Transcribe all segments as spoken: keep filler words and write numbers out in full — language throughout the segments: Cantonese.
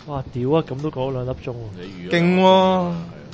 哇！屌啊，咁都講咗兩粒鐘喎， 勁喎，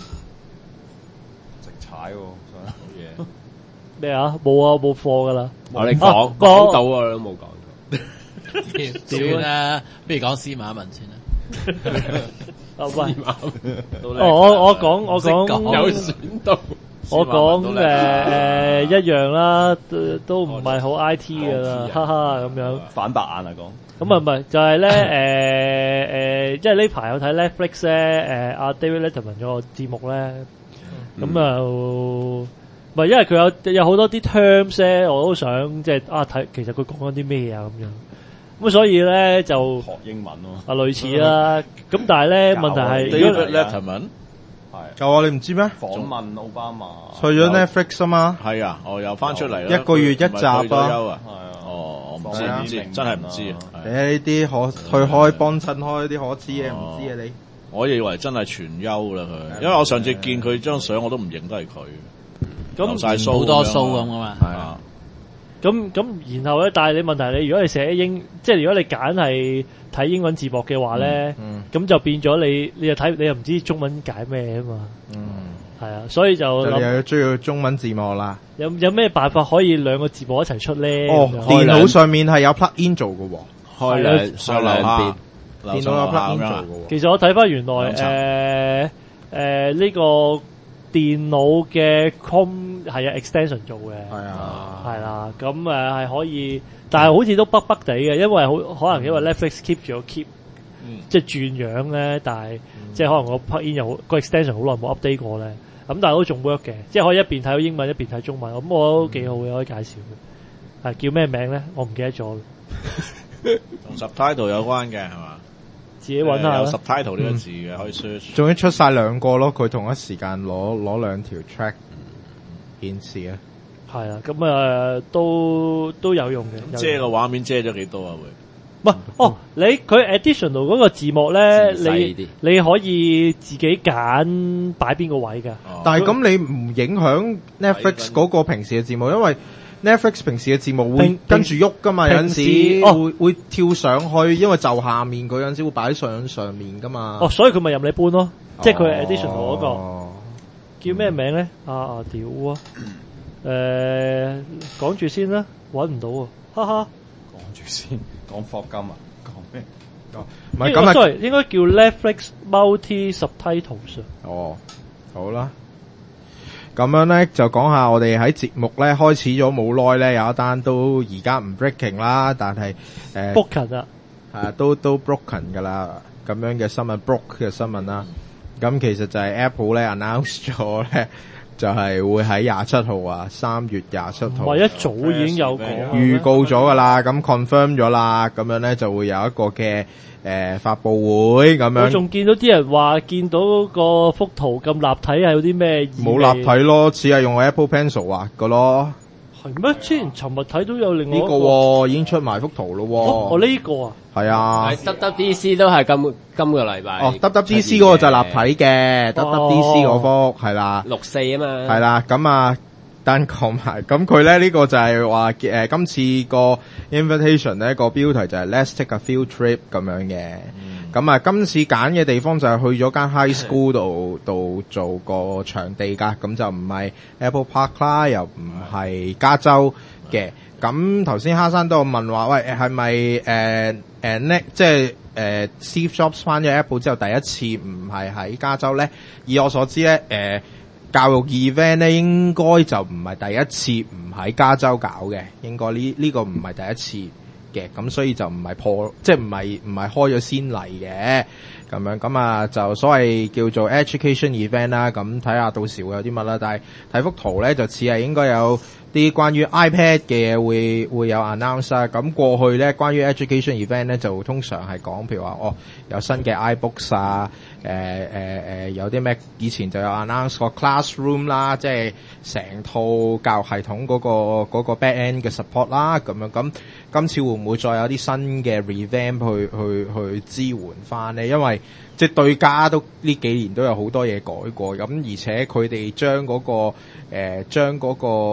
直踩喎，好嘢。 咩啊？冇啊，冇貨噶啦。 我哋講講到啊，都冇講到。 算啦，不如講司馬文先啦。 啊喂，哦我我講我講有選到。 我講誒誒一樣啦，都都唔係好 I T 噶啦，哈哈咁樣反白眼啊講。 咁啊唔係就係咧誒誒，因為呢排有睇 Netflix 咧誒阿 David Letterman 嗰個節目咧，咁啊唔係因為佢有有好多啲 terms 咧，我都想即係啊睇，其實佢講緊啲咩啊咁樣，咁所以咧就學英文咯， 啊類似啦，咁但係咧問題係 David Letterman。 有啊，你唔知咩？ 訪問奧巴馬去咗 Netflix 啊嘛， 係啊，我又翻出嚟啦， 一個月一集啊， 係啊，哦，我唔知唔知，真係唔知啊。 你呢啲可去開幫襯開啲可知嘅，唔知啊你。 我以為真係全優啦佢，因為我上次見佢張相我都唔認得係佢，留晒鬚好多鬚咁啊嘛。 係啊， 咁咁然後咧，但係你問題你如果你寫英，即係如果你揀係睇英文字幕嘅話咧，咁、嗯嗯、就變咗你你又睇你又唔知中文解咩啊嘛，嗯，係啊，所以就你又要追要中文字幕啦。 有有咩辦法可以兩個字幕一齊出咧？ 哦，電腦上面係有 plug in 做嘅喎， 開兩上兩邊， 電腦有 plug in 做嘅喎。 其實我睇翻原來誒誒呢個電腦嘅 Chrome 係有 extension 做嘅，係啊， 係啦，咁誒係可以。但係好似都北北地嘅，因為好可能因為 Netflix keep 住個 keep，、嗯、即係轉樣咧，但係、嗯、即係可能個 plug in 又好個 extension 好耐冇 update 過咧，咁但係都仲 work 嘅，即係可以一邊睇到英文一邊睇中文，咁我都幾好嘅，可以介紹嘅。係叫咩名咧？我唔記得咗。 同 subtitle 有關嘅係嘛？ 自己揾下、呃。 有 subtitle 呢個字嘅、嗯、可以 search。 仲要出晒兩個咯，佢同一時間攞攞兩條 track 顯示啊。 係啦，咁啊都都有用嘅。 遮個畫面遮咗幾多啊？會唔係哦？你佢 additional 嗰個字幕咧，你你可以自己揀擺邊個位㗎。 哦、但係咁你唔影響 Netflix 嗰個平時嘅字幕，因為 Netflix 平時嘅字幕會跟住喐㗎嘛，有陣時會、哦、會跳上去，因為就下面佢有陣時會擺上上面㗎嘛。 哦，所以佢咪任你搬咯，即係佢係 additional 嗰、嗰個、哦、叫咩名咧？啊啊屌啊！誒，講住先啦，搵唔到啊，哈哈。 講住先，講霍金啊，講咩？ 唔係咁啊， sorry，應該叫 Netflix Multi Subtitles。 哦，好啦，咁樣咧就講下我哋喺節目咧開始咗冇耐咧，有一單都而家唔 breaking 啦，但係誒 broken 啊， 係啊，都都 broken 噶啦，咁樣嘅新聞 broke 嘅新聞啦。咁其實就係 Apple 咧 announce 咗咧。就係會喺廿七號啊，三月廿七號。 我一早已經有講預告咗噶啦，咁 confirm 咗啦，咁樣咧就會有一個嘅誒、呃、發佈會咁樣。 我仲見到啲人話見到個幅圖咁立體係有啲咩意義？ 冇立體咯，只係用 Apple Pencil 畫嘅咯。 係咩？之前尋日睇到有另外一個呢、這個、哦、已經出埋幅圖咯。 哦，我、哦、呢、這個啊， 係啊。 W W D C 都係今今個禮拜。 哦 ，W W D C 嗰個就係立體嘅 ，W W D C 嗰幅係啦。 六四啊嘛。係啦，咁啊，單講埋，咁佢咧呢、這個就係話誒，今次個 invitation 咧個標題就係 Let's take a field trip 咁樣嘅。咁、嗯、啊，今次揀嘅地方就係去咗間 high school 度度做個場地噶，咁就唔係 Apple Park 啦，又唔係加州嘅。咁頭先哈山都有問話，喂，係咪誒誒呢？即係誒、呃、Steve Jobs 翻咗 Apple 之後第一次唔係喺加州咧？以我所知咧，誒、呃、教育 event 咧應該就唔係第一次唔喺加州搞嘅，應該呢呢、這個唔係第一次嘅，咁所以就唔係破，即係唔係唔係開咗先例嘅咁樣，咁啊就所謂叫做 education event 啦，咁睇下到時會有啲乜啦，但係睇幅圖咧就似係應該有啲關於 iPad 嘅嘢會會有 announce 啦。咁過去咧關於 education event 咧就通常係講譬如話哦有新嘅 iBooks 啊，誒誒誒有啲咩以前就有 announce 個 classroom 啦，即係成套教育系統嗰個嗰個 back end 嘅 support 啦，咁樣，咁今次會唔會再有啲新嘅 revamp 去去去支援翻咧？因為即係對家都呢幾年都有好多嘢改過，咁而且佢哋將嗰個誒將嗰個點講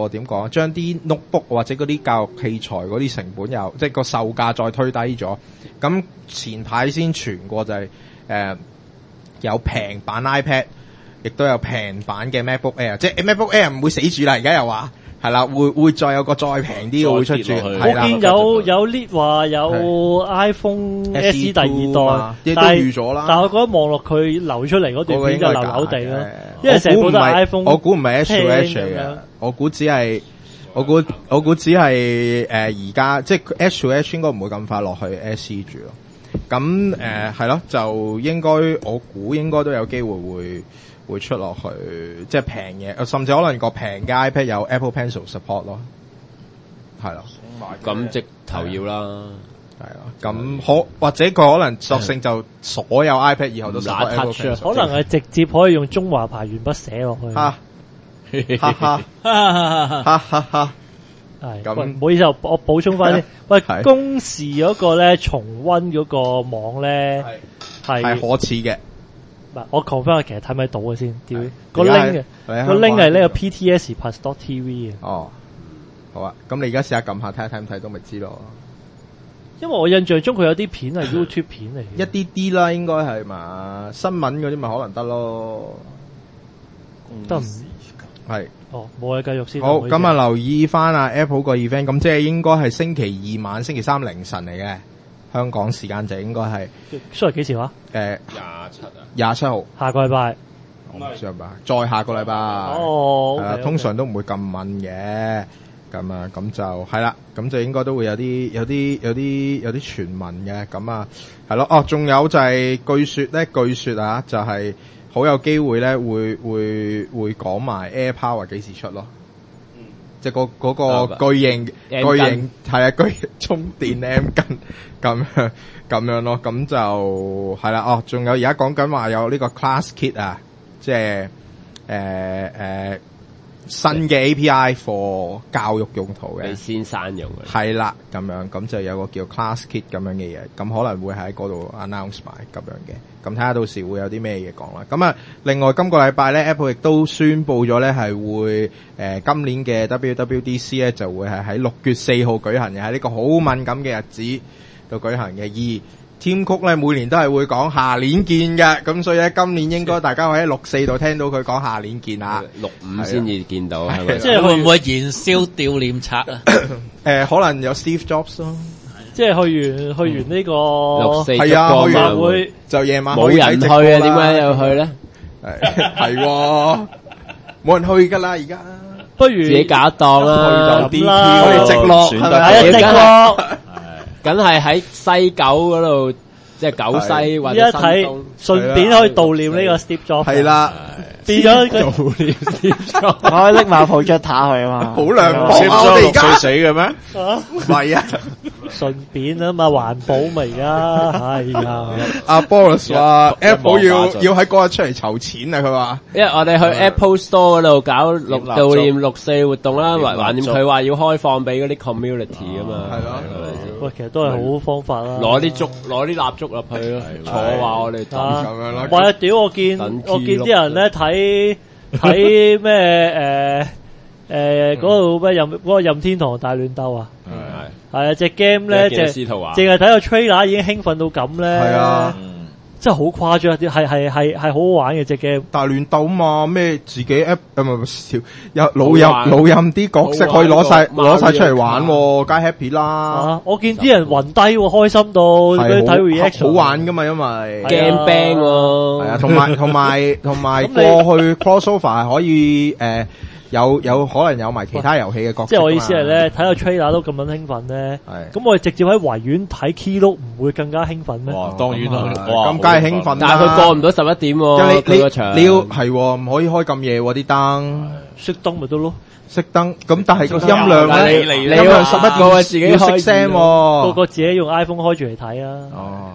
話將啲 notebook 或者嗰啲教育器材嗰啲成本又即係個售價再推低咗。咁前排先傳過就係、是、誒、呃、有平版 iPad， 亦都有平版嘅 MacBook Air， 即係 MacBook Air 唔會死住啦，而家又話。係啦，會會再有個再平啲嘅會出住。 我見有有 lead 話有 iPhone S E 第二代， 但係預咗啦。 但係我覺得望落佢流出嚟嗰段片就流流地咯，因為成部都係 iPhone。 我估唔係 H to H 嚟嘅，我估只係我估我估只係誒而家即係 H to H 應該唔會咁快落去 S E 住咯。咁誒係咯，就應該我估應該都有機會會。會出落去，即係平嘢，甚至可能個平嘅 iPad 有 Apple Pencil support 咯，係咯。 咁即頭要啦， 係啊。咁可或者佢可能索性就所有 iPad 以後都 support Apple Pencil， 可能係直接可以用中華牌鉛筆寫落去。 哈哈哈哈哈哈。 係咁，唔好意思，我我補充翻先。喂，公視嗰個咧重溫嗰個網咧係係可恥嘅。 我 confirm 其實睇唔睇到嘅先，屌個 link 嘅個 link 係呢個 P T S plus dot T V 嘅。 哦，好啊，咁你而家試下撳下睇下睇唔睇到咪知咯。 因為我印象中佢有啲片係 YouTube 片嚟， 一啲啲啦，應該係嘛，新聞嗰啲咪可能得咯， 得唔係？ 哦，冇嘢繼續先。 好，咁啊留意翻啊 Apple 個 event， 咁即係應該係星期二晚、星期三凌晨嚟嘅。香港時間就應該係， 所以幾時話？ 誒， 廿七啊， 廿七號， 下個禮拜， 我唔知係嘛，再下個禮拜， 哦， 係啊，通常都唔會咁敏嘅，咁啊，咁就係啦，咁就應該都會有啲有啲有啲有啲傳聞嘅，咁啊，係咯，哦，仲有就係據說咧，據說啊，就係好有機會咧，會會會講埋 AirPower 幾時出咯。即係嗰嗰個巨型巨型係啊，巨型充電 M 根咁樣咁樣咯，咁就係啦。哦，仲有而家講緊話有呢個 Class Kit 啊，即係誒誒新嘅 A P I for 教育用途嘅， 俾先生用嘅。 係啦，咁樣咁就有個叫 Class Kit 咁樣嘅嘢，咁可能會喺嗰度 announce 埋咁樣嘅。咁睇下到時會有啲咩嘢講啦。咁啊，另外今個禮拜咧 ，Apple 亦都宣布咗咧係會誒、呃、今年嘅 W W D C 咧就會係喺六月四號舉行嘅，喺呢個好敏感嘅日子度舉行嘅。而 Tim Cook 咧每年都係會講下年見嘅，咁所以咧今年應該大家會喺六四度聽到佢講下年見啊， 六五先至見到係咪？ 即係會唔會燃燒悼念冊啊？ 誒、呃，可能有 Steve Jobs 咯。 即係去完去完呢個六四係啊，去完會就夜晚冇人去啊？點解又去咧？ 係係冇人去噶啦，而家不如自己搞檔啦， 去就啦， 我哋直落係啊，直落， 梗係喺西九嗰度，即係九西或者新東， 順便可以悼念呢個 Steve Jobs。 係啦。 變咗佢悼念 Steve Jobs， 我可以拎埋 projector 去啊嘛， 好涼薄啊！我哋而家死嘅咩？唔係啊， 順便啊嘛，環保咪而家，係啊。 阿 Boris 話 Apple 要要喺嗰日出嚟籌錢啊！佢話， 因為我哋去 Apple Store 嗰度搞六悼念六四活動啦，還還掂佢話要開放俾嗰啲 community 啊嘛， 係咯。 喂，其實都係好方法啦。 攞啲燭，攞啲蠟燭入去咯，坐話我哋等咁樣咯。 喂，屌！我見我見啲人咧睇。睇咩誒誒嗰度咩任嗰個任天堂大亂鬥啊，係係啊隻 game 咧淨淨係睇個 trailer 已經興奮到咁咧，係啊，真係好誇張啲，係係係係好好玩嘅隻 game。大亂鬥嘛，咩自己 app 唔係唔係有老任老任啲角色可以攞晒攞晒出嚟玩，梗係 happy 啦。我見啲人暈低開心到，佢睇 reaction 好玩噶嘛，因為 game bang 喎， 係啊，同埋同埋同埋過去 crossover 係可以誒。有有可能有埋其他遊戲嘅角色，即係我意思係咧，睇個 trailer 都咁樣興奮咧，咁我哋直接喺維園睇 Keynote 唔會更加興奮咩？哇，當然啦，咁梗係興奮啦， 但係佢過唔到十一點喎，佢個場你要係唔可以開咁夜啲燈，熄燈咪得咯，熄燈，咁但係個音量咧，音量十一個自己開聲，個個自己用 iPhone 開住嚟睇啊。哦。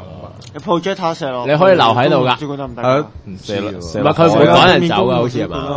projector 射落， 你可以留喺度噶， 唔知得唔得？ 誒，唔知， 唔係佢唔會趕人走噶，好似係嘛？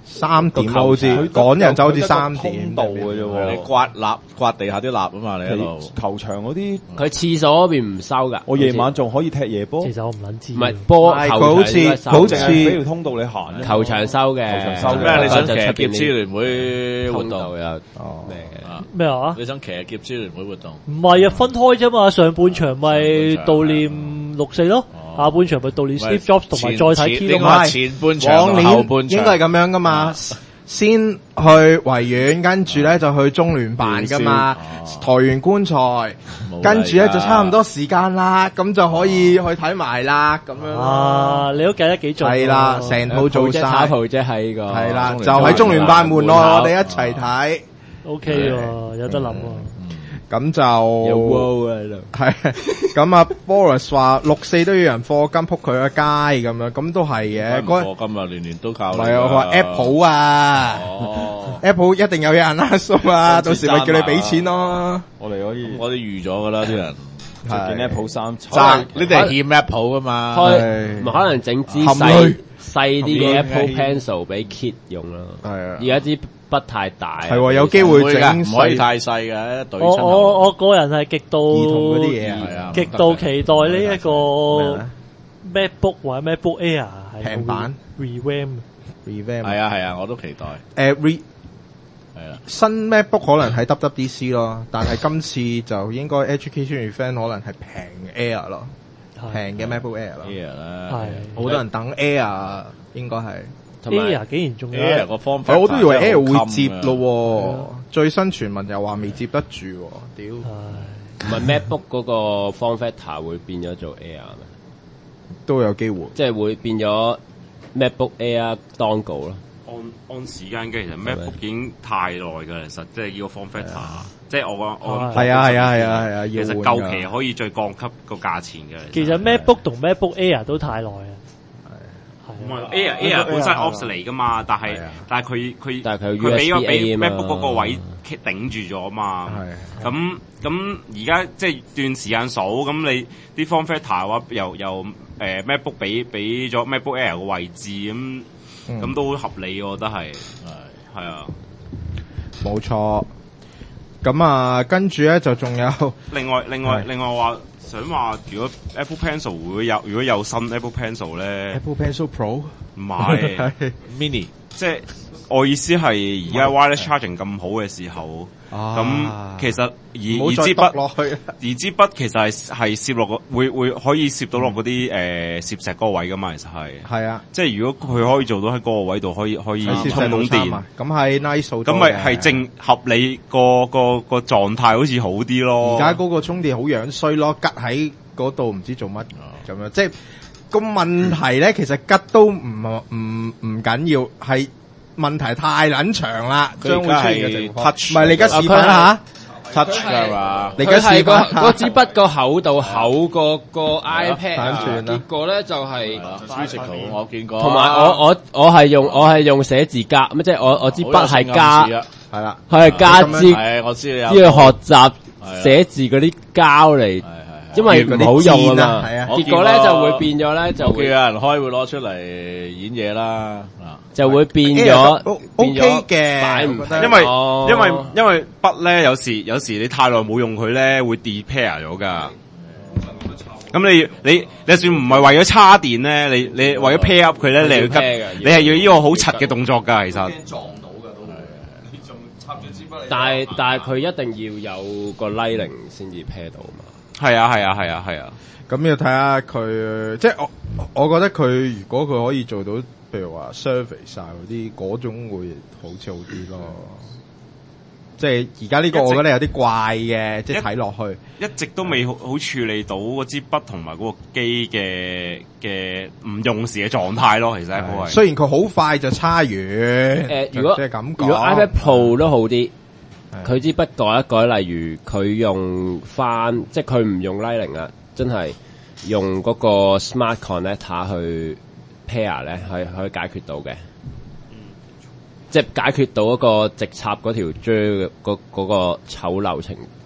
三點咯，好似趕人就好似三點度嘅啫喎。 你刮蠟刮地下啲蠟啊嘛，你喺度球場嗰啲， 佢廁所嗰邊唔收㗎。 我夜晚仲可以踢夜波。 其實我唔撚知。 唔係波球佢好似好似俾條通道你行啫。 球場收嘅， 球場收嘅咩？你想騎就出邊劫支聯會活動？ 通道有哦咩嘅？ 咩話？ 你想騎劫支聯會活動？ 唔係啊，分開啫嘛。上半場咪悼念六四咯，下半場咪悼念 Steve Jobs 同埋再睇 Key 咯。 應該前半場往年後半場應該係咁樣噶嘛。先去維園，跟住咧就去中聯辦噶嘛，抬完棺材，跟住咧就差唔多時間啦，咁就可以去睇埋啦，咁樣。 啊，你都計得幾準。 係啦，成套做晒。 打鋪啫喺個。 係啦，就喺中聯辦門內，我哋一齊睇。 O K 喎，有得諗喎。 咁就有 wow 喺度。 係咁啊 ，Boris 話六四都要人課金撲佢一街咁樣，咁都係嘅。 課金啊，年年都靠。 唔係啊，我話 Apple 啊。 哦 Apple 一定有人拉數啊，到時咪叫你俾錢咯。 我哋可以， 我哋預咗噶啦啲人， 見 Apple 三爭呢啲係欠 Apple 噶嘛， 開唔可能整支細細啲嘅 Apple Pencil 俾 Kid 用咯。 係啊， 而家支筆太大， 係喎，有機會整唔可以太細嘅。 我我我個人係極度兒童嗰啲嘢啊， 極度期待呢一個 MacBook 或者 MacBook Air 係平板 revamp，revamp 係啊係啊，我都期待。 誒 re 係啊， 新 MacBook 可能係 W W D C 咯，但係今次就應該 Education Event 可能係平 Air 咯，平嘅 MacBook Air 咯。 Air 啦， 係好多人等 Air 應該係。 Air 竟然仲有 Air 個方法， 我都以為 Air 會接咯，最新傳聞又話未接得住，屌！ 唔係 MacBook 嗰個 form factor 會變咗做 Air 咩？ 都有機會， 即係會變咗 MacBook Air Dongle 咯。 按按時間嘅，其實 MacBook 已經太耐㗎，其實即係要個 form factor，即係我講我係啊係啊係啊係啊， 其實夠期可以再降級個價錢嘅。 其實 MacBook 同 MacBook Air 都太耐啊。 唔係 Air Air 本身 Ops 嚟噶嘛，但係但係佢佢但係佢佢俾咗 U S B A 俾啊嘛 MacBook 嗰個位頂住咗嘛。咁咁而家即係段時間數，咁你啲 form factor 嘅話，由由誒 MacBook 俾俾咗 MacBook Air 個位置，咁咁都合理，我覺得係係係啊， 冇錯。咁啊，跟住咧就仲有另外另外另外話。想話如果 Apple Pencil 會有如果有新 Apple Pencil 咧 ，Apple Pencil Pro 唔係 mini， 即係我意思係而家 wireless charging 咁好嘅時候，咁其實而而支筆落去， 而支筆其實係係攝落個會會可以攝到落嗰啲誒攝石嗰個位噶嘛，其實係係啊， 即係如果佢可以做到喺嗰個位度可以可以充到電， 咁係 nice 好多嘅， 咁咪係正合理個個個狀態好似好啲咯。 而家嗰個充電好樣衰咯，吉喺嗰度唔知做乜咁樣，即係個問題咧，其實吉都唔唔唔緊要，係問題太撚長啦，將會出現嘅情況。唔係你而家示範下 touch 㗎嘛？ 你而家示範下嗰支筆個厚度厚過個 iPad 啊，結果咧就係 physical 我見過。 同埋我我我係用我係用寫字夾，咁即係我我支筆係加係啦， 佢係加支， 係我知你有知道學習寫字嗰啲膠嚟。因為唔好用啊嘛，結果咧就會變咗咧，就會有人開會攞出嚟演嘢啦， 就會變咗 ，O K 嘅， 擺唔因為因為因為筆咧有時有時你太耐冇用佢咧會 de-pair 咗噶。咁你你你算唔係為咗叉電咧，你你為咗 pair up 佢咧，你要急，你係要呢個好柒嘅動作噶，其實。 撞到噶都係，你仲插住支筆嚟。 但係但係佢一定要有個 Lightning 先至 pair 到嘛。 係啊係啊係啊係啊， 咁要睇下佢，即係我我覺得佢如果佢可以做到，譬如話 survey 晒嗰啲嗰種會好似好啲咯。即係而家呢個我覺得有啲怪嘅，即係睇落去一直都未好好處理到嗰支筆同埋嗰個機嘅嘅唔用時嘅狀態咯。其實係雖然佢好快就叉完，誒、 呃，如果即係咁講， 如果 iPad Pro 都好啲。佢支筆改一改，例如佢用翻，即係佢唔用 Lightning 啦，真係用嗰個 Smart Connector 去 pair 咧，可以可以解決到嘅。嗯、即係解決到嗰個直插嗰條 J 嘅嗰嗰個醜陋程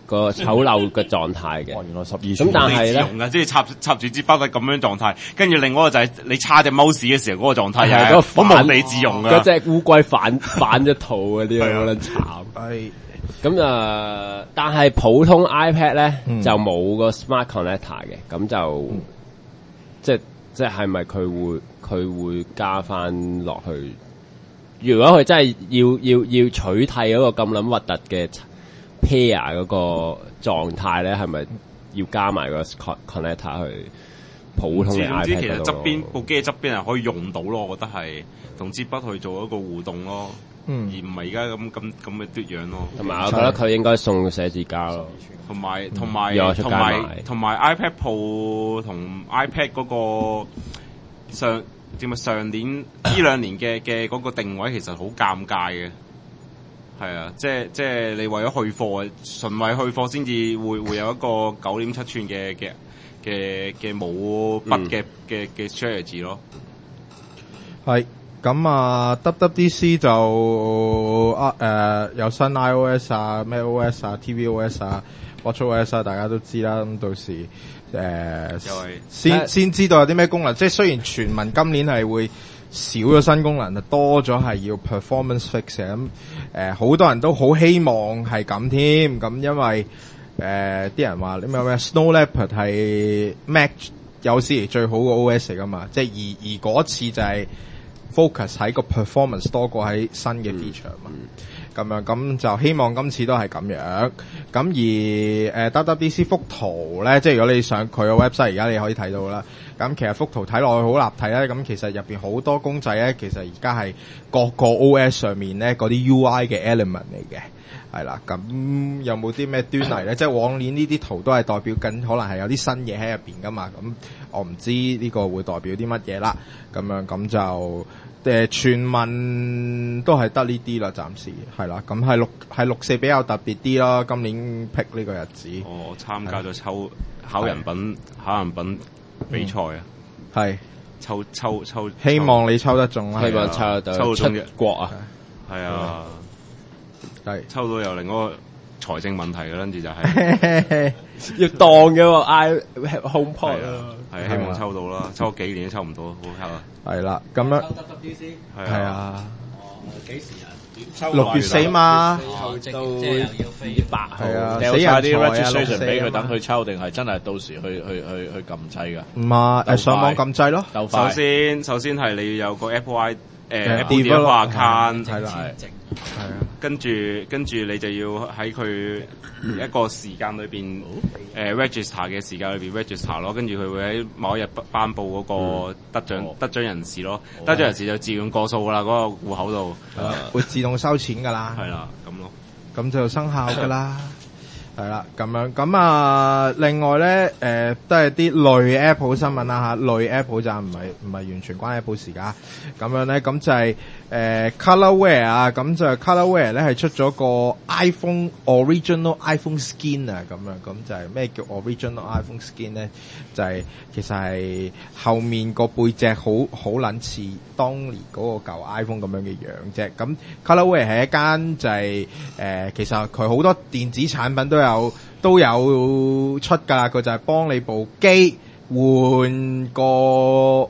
個醜陋嘅狀態嘅。 哇原來十二咁但係咧， 用㗎，即係插插住支筆係咁樣狀態，跟住另外一個就係你叉隻 mouse 嘅時候嗰個狀態， 係嗰個好無地自容㗎。 嗰隻烏龜反反咗肚嗰啲好撚慘。 係咁啊，但係普通 iPad 咧、 嗯、 就冇個 Smart Connector 嘅，咁就、嗯、即係即係係咪佢會佢會加翻落去？如果佢真係要要要取締嗰個咁撚核突嘅 Pair 嗰個狀態咧，係咪要加埋個 Connector 去普通嘅 iPad 知其實側邊部機嘅側邊係可以用到咯，我覺得係同支筆去做一個互動咯。嗯，而唔係而家咁咁咁嘅嘟樣咯。 同埋我覺得佢應該送寫字膠咯。同埋同埋嗯同埋同埋 iPad Pro 同 iPad 嗰個上點啊上年呢兩年嘅嘅嗰個定位其實好尷尬嘅。係啊，即係即係你為咗去貨，純為去貨先至會會有一個九點七寸嘅嘅嘅嘅冇筆嘅嘅嘅 strategy 咯。 係。咁啊 ，W W D C 就啊誒、呃、有新 iOS 啊、macOS 啊、tvOS 啊、watchOS 啊，大家都知啦。咁到時誒、呃、先先知道有啲咩功能。即係雖然傳聞今年係會少咗新功能，多咗係要 performance fix 嘅。咁誒好多人都好希望係咁添。咁因為誒啲、呃、人話你咩咩 Snow Leopard 係 Mac 有史以嚟最好嘅 O S 嚟噶嘛。即係而而嗰次就係、是。focus 喺個 performance 多過喺新嘅 feature 嘛，咁、嗯、樣咁就希望今次都係咁樣。咁而誒、呃、W W D C 幅圖咧，即係如果你上佢個 website，而家你可以睇到啦。咁其實幅圖睇落去好立體咧，咁其實入邊好多公仔咧，其實而家係各個 O S 上面咧嗰啲 U I 嘅 element 嚟嘅，係啦。咁有冇啲咩端倪咧？即係往年呢啲圖都係代表緊，可能係有啲新嘢喺入邊噶嘛。咁我唔知呢個會代表啲乜嘢啦。咁樣咁就。誒傳聞都係得呢啲啦，暫時係啦。咁係六係六四比較特別啲咯。今年 pick 呢個日子， 我參加咗抽考人品考人品比賽啊， 係抽抽抽， 希望你抽得中啦， 希望抽得到抽到中出國啊， 係啊， 係抽到有另一個財政問題嘅，跟住就係要當嘅喎 i HomePod 啊， 係希望抽到啦，抽幾年都抽唔到，好抽啊！ 係啦，咁樣抽 W W D C 係啊， 哦幾時啊？ 六月四嘛， 哦即係即係又要飛八號， 係啊， 掉死人晒啲財啊 registration 俾佢， 六四啊等佢抽，定係真係到時去去去去撳掣㗎？ 唔係誒上網撳掣咯。 首先首先係你要有個 Apple I 誒 Apple Developer account 係啦， 係啊，跟住跟住你就要喺佢一個時間裏邊誒 register 嘅時間裏邊 register 咯，跟住佢會喺某一日頒布嗰個得獎、嗯、得獎人士咯，哦、得獎人士就自動過數啦，嗰、嗰個戶口度會自動收錢噶啦， 係啦咁咯， 咁就生效噶啦。係啦，咁樣咁啊，另外咧，誒、呃，都係啲類 Apple 新聞啦吓，類 Apple 就唔係唔係完全關 Apple 事噶，咁樣咧，咁就係、是、誒、呃、Colorware 啊，咁就 Colorware 咧係出咗個 iPhone Original iPhone Skin 啊，咁樣，咁就係咩叫 Original iPhone Skin 咧？就係、是、其實係後面個背脊好好撚似當年嗰個舊 iPhone 咁樣嘅樣啫。咁 Colorware 係一間就係、是、誒、呃，其實佢好多電子產品都有。有都有出噶啦，佢就係幫你部機換個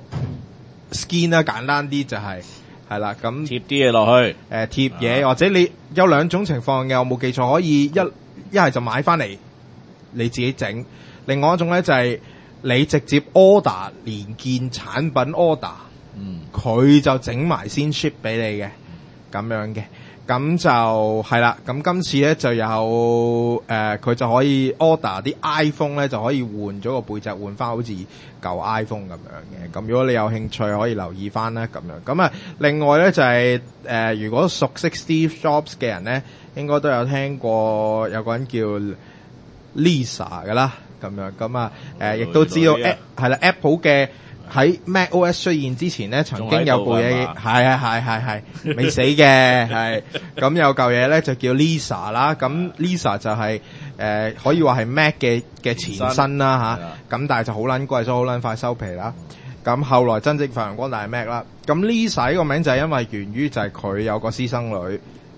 skin 啦，簡單啲就係係啦，咁貼啲嘢落去， 誒貼嘢，或者你有兩種情況嘅，我冇記錯，可以一一係就買翻嚟你自己整，另外一種咧就係你直接 order 連件產品 order，嗯，佢就整埋先 ship 俾你嘅，咁樣嘅。咁就係啦，咁今次咧就有誒，佢、呃、就可以 order 啲 iPhone 咧，就可以換咗個背脊，換翻好似舊 iPhone 咁樣嘅。咁如果你有興趣，可以留意翻啦，咁樣。咁啊，另外咧就係、是、誒、呃，如果熟悉 Steve Jobs 嘅人咧，應該都有聽過有個人叫 Lisa 噶啦，咁樣。咁啊，誒、呃，亦都知道係啦 ，Apple 嘅。喺 macOS 出現之前咧，曾經有部嘢係係係係係未死嘅，係咁有嚿嘢咧就叫 Lisa 啦。咁 Lisa 就係、是、誒、呃、可以話係 Mac 嘅嘅前身啦吓，咁、啊、但係就好撚貴，所以好撚快收皮啦。咁後來真正發揚光大係 Mac 啦。咁 Lisa 呢個名就係因為源於就係佢有個私生女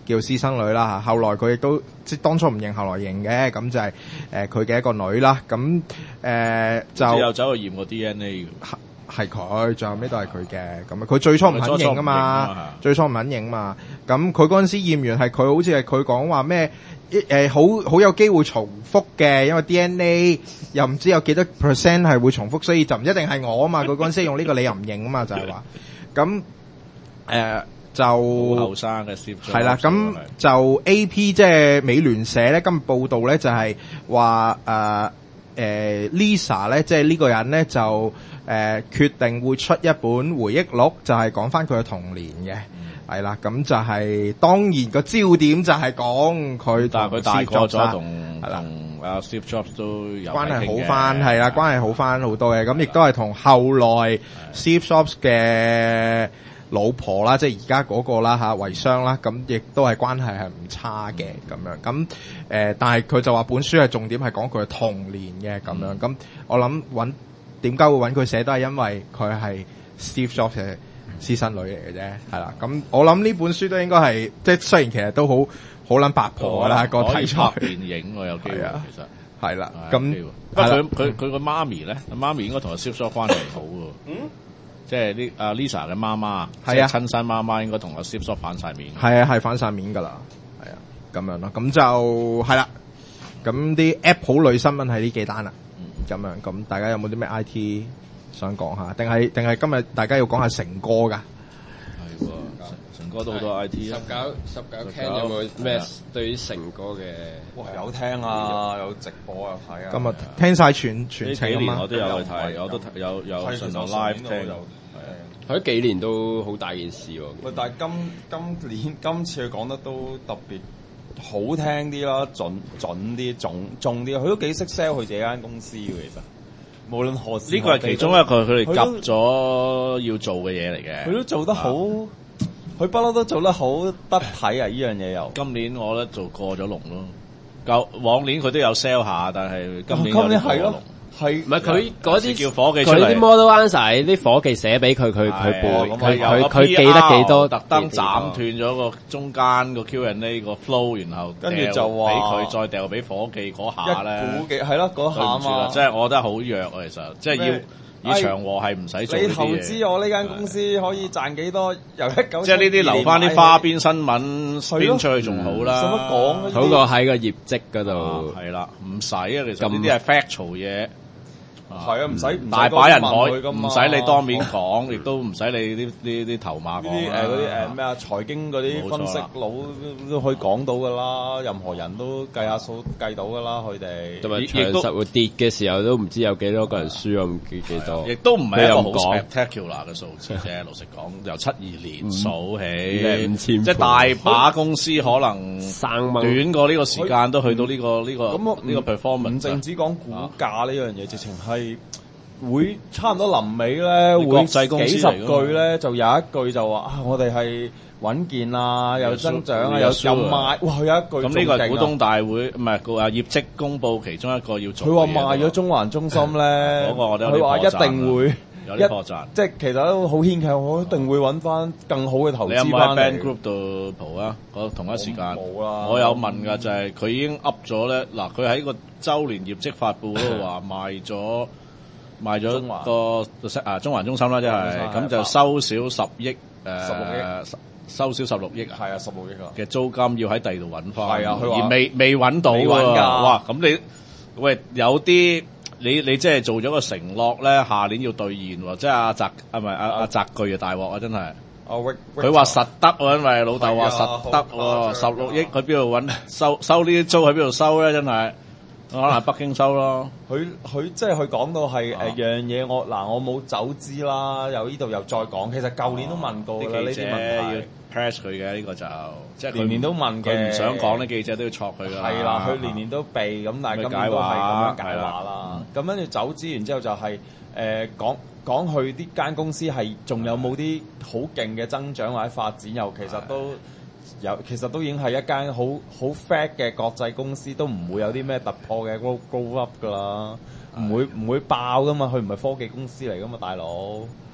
叫私生女啦嚇。後來佢亦都即係當初唔認，後來認嘅，咁就係誒佢嘅一個女啦。咁誒、呃、就又走去驗個 D N A 嘅。 係佢，最後尾都係佢嘅。咁佢最初唔肯認啊嘛，最初唔肯認嘛。咁佢嗰陣時驗完係佢，好似係佢講話咩？誒好好有機會重複嘅，因為 D N A 又唔知有幾多 percent 係會重複，所以就唔一定係我啊嘛。佢嗰陣時用呢個理由唔認啊嘛，就係話咁誒就後生嘅 Steve Jobs 係啦。咁就 A P 即係美聯社咧，今日報道咧就係話誒誒 Lisa 咧，即係呢個人咧就誒、呃、決定會出一本回憶錄，就係講翻佢嘅童年嘅。係啦，咁就係當然個焦點就係講佢， 但係佢大個咗，同同阿 Steve Jobs 都有關係好翻，係啦，關係好翻好多嘅。咁亦都係同後來 Steve Jobs 嘅老婆啦，即係而家嗰個啦嚇遺孀啦，咁亦都係關係係唔差嘅咁樣。咁誒、呃，但係佢就話本書係重點係講佢嘅童年嘅咁樣。咁我諗揾點解會揾佢寫都係因為佢係 Steve Jobs 嘅私生女嚟嘅啫，係啦。咁我諗呢本書都應該係，即係雖然其實都好好撚八婆噶啦個題材。 拍電影喎，有機會其實係啦。咁不過佢佢佢個媽咪咧，媽咪應該同阿 Steve Jobs 關係好喎。嗯，即係呢阿 Lisa 嘅媽媽，係啊，親生媽媽應該同阿 Steve Jobs 反晒面。係啊，係反晒面噶啦，係啊，咁樣咯。咁就係啦。咁啲 Apple 類新聞係呢幾單啦。咁樣咁大家有冇啲咩 I T？想講下，定係定係今日大家要講下成哥㗎？ 係喎，成哥都好多 I T 啊。 十九十九 Ken 有冇咩對於成哥嘅？ 哇，有聽啊，有直播有睇啊。 今日聽晒全全程啊嘛。 我都有去睇，我都有有上到 live 聽。係佢嗰幾年都好大件事喎。 喂，但係今今年今次佢講得都特別好聽啲啦，準準啲，重重啲。佢都幾識 sell 佢自己間公司嘅，其實。無論何時， 呢個係其中一個佢哋夾咗要做嘅嘢嚟嘅。 佢都做得好，佢不嬲都做得好得體啊！呢樣嘢又今年我覺得做過咗龍咯。舊往年佢都有 sell 下，但係今年今年係咯，係唔係佢嗰啲叫伙計出嚟？ 佢啲 model answer 啲伙計寫俾佢，佢佢背，佢佢佢記得幾多？ 特登斬斷咗個中間個 Q and A 個 flow，然後跟住就話俾佢再掉俾伙計嗰下咧， 一股嘅係咯嗰下啊嘛， 即係我覺得好弱啊！其實即係要以長和係唔使做呢啲嘢。 你投資我呢間公司可以賺幾多？由一九即係呢啲留翻啲花邊新聞編出去仲好啦。 使乜講？ 好過喺個業績嗰度係啦，唔使啊！其實呢啲係 factual 嘢。 係啊，唔使大把人可唔使你當面講，亦都唔使你啲啲啲頭馬講。呢啲誒嗰啲誒咩啊財經嗰啲分析佬都可以講到噶啦，任何人都計下數計到噶啦，佢哋。 同埋長實會跌嘅時候都唔知有幾多個人輸，我唔記幾多。 亦都唔係一個好 spectacular 嘅數字啫。老實講，由七二年數起， 五千即係大把公司可能生短過呢個時間都去到呢個呢個呢個 performance。 唔淨止講股價呢樣嘢，直情係。會差唔多臨尾咧，會幾十句咧，就有一句就話啊，我哋係穩健啊，又增長啊，又又賣，哇！有一句咁呢個係股東大會唔係個啊業績公佈其中一個要做。 佢話賣咗中環中心咧， 嗰個我哋佢話一定會有啲破綻， 即係其實都好牽強，我一定會揾翻更好嘅投資。 你有冇喺 Band Group 度蒲啊？嗰同一時間冇啦， 我有問㗎，就係佢已經噏咗咧。嗱，佢喺個週年業績發布嗰度話賣咗。賣咗個啊中環中心啦，即係咁就收少十億誒，收少十六億， 係啊，十六億啊嘅租金要喺第二度揾翻， 係啊， 而未未揾到㗎，哇！咁你喂有啲你你即係做咗個承諾咧，下年要兌現喎，即係阿澤啊唔係阿阿澤巨啊大鑊啊真係，佢話實得喎，因為老豆話實得喎，十六億去邊度揾收收呢啲租喺邊度收咧？真係。可能喺北京收咯， 佢佢即係佢講到係誒樣嘢，我嗱我冇走資啦，又呢度又再講，其實舊年都問過啦，呢啲問題要 press 佢嘅呢個就即係年年都問嘅， 佢唔想講咧，記者都要戳佢㗎。 係啦，佢年年都避咁，但係今年都係咁樣解話啦。咁跟住走資完之後就係誒講講佢啲間公司係仲有冇啲好勁嘅增長或者發展，又其實都。有其實都已經係一間好好 fat 嘅國際公司，都唔會有啲咩突破嘅 grow grow up 噶啦，唔會唔會爆噶嘛，佢唔係科技公司嚟噶嘛，大佬。咁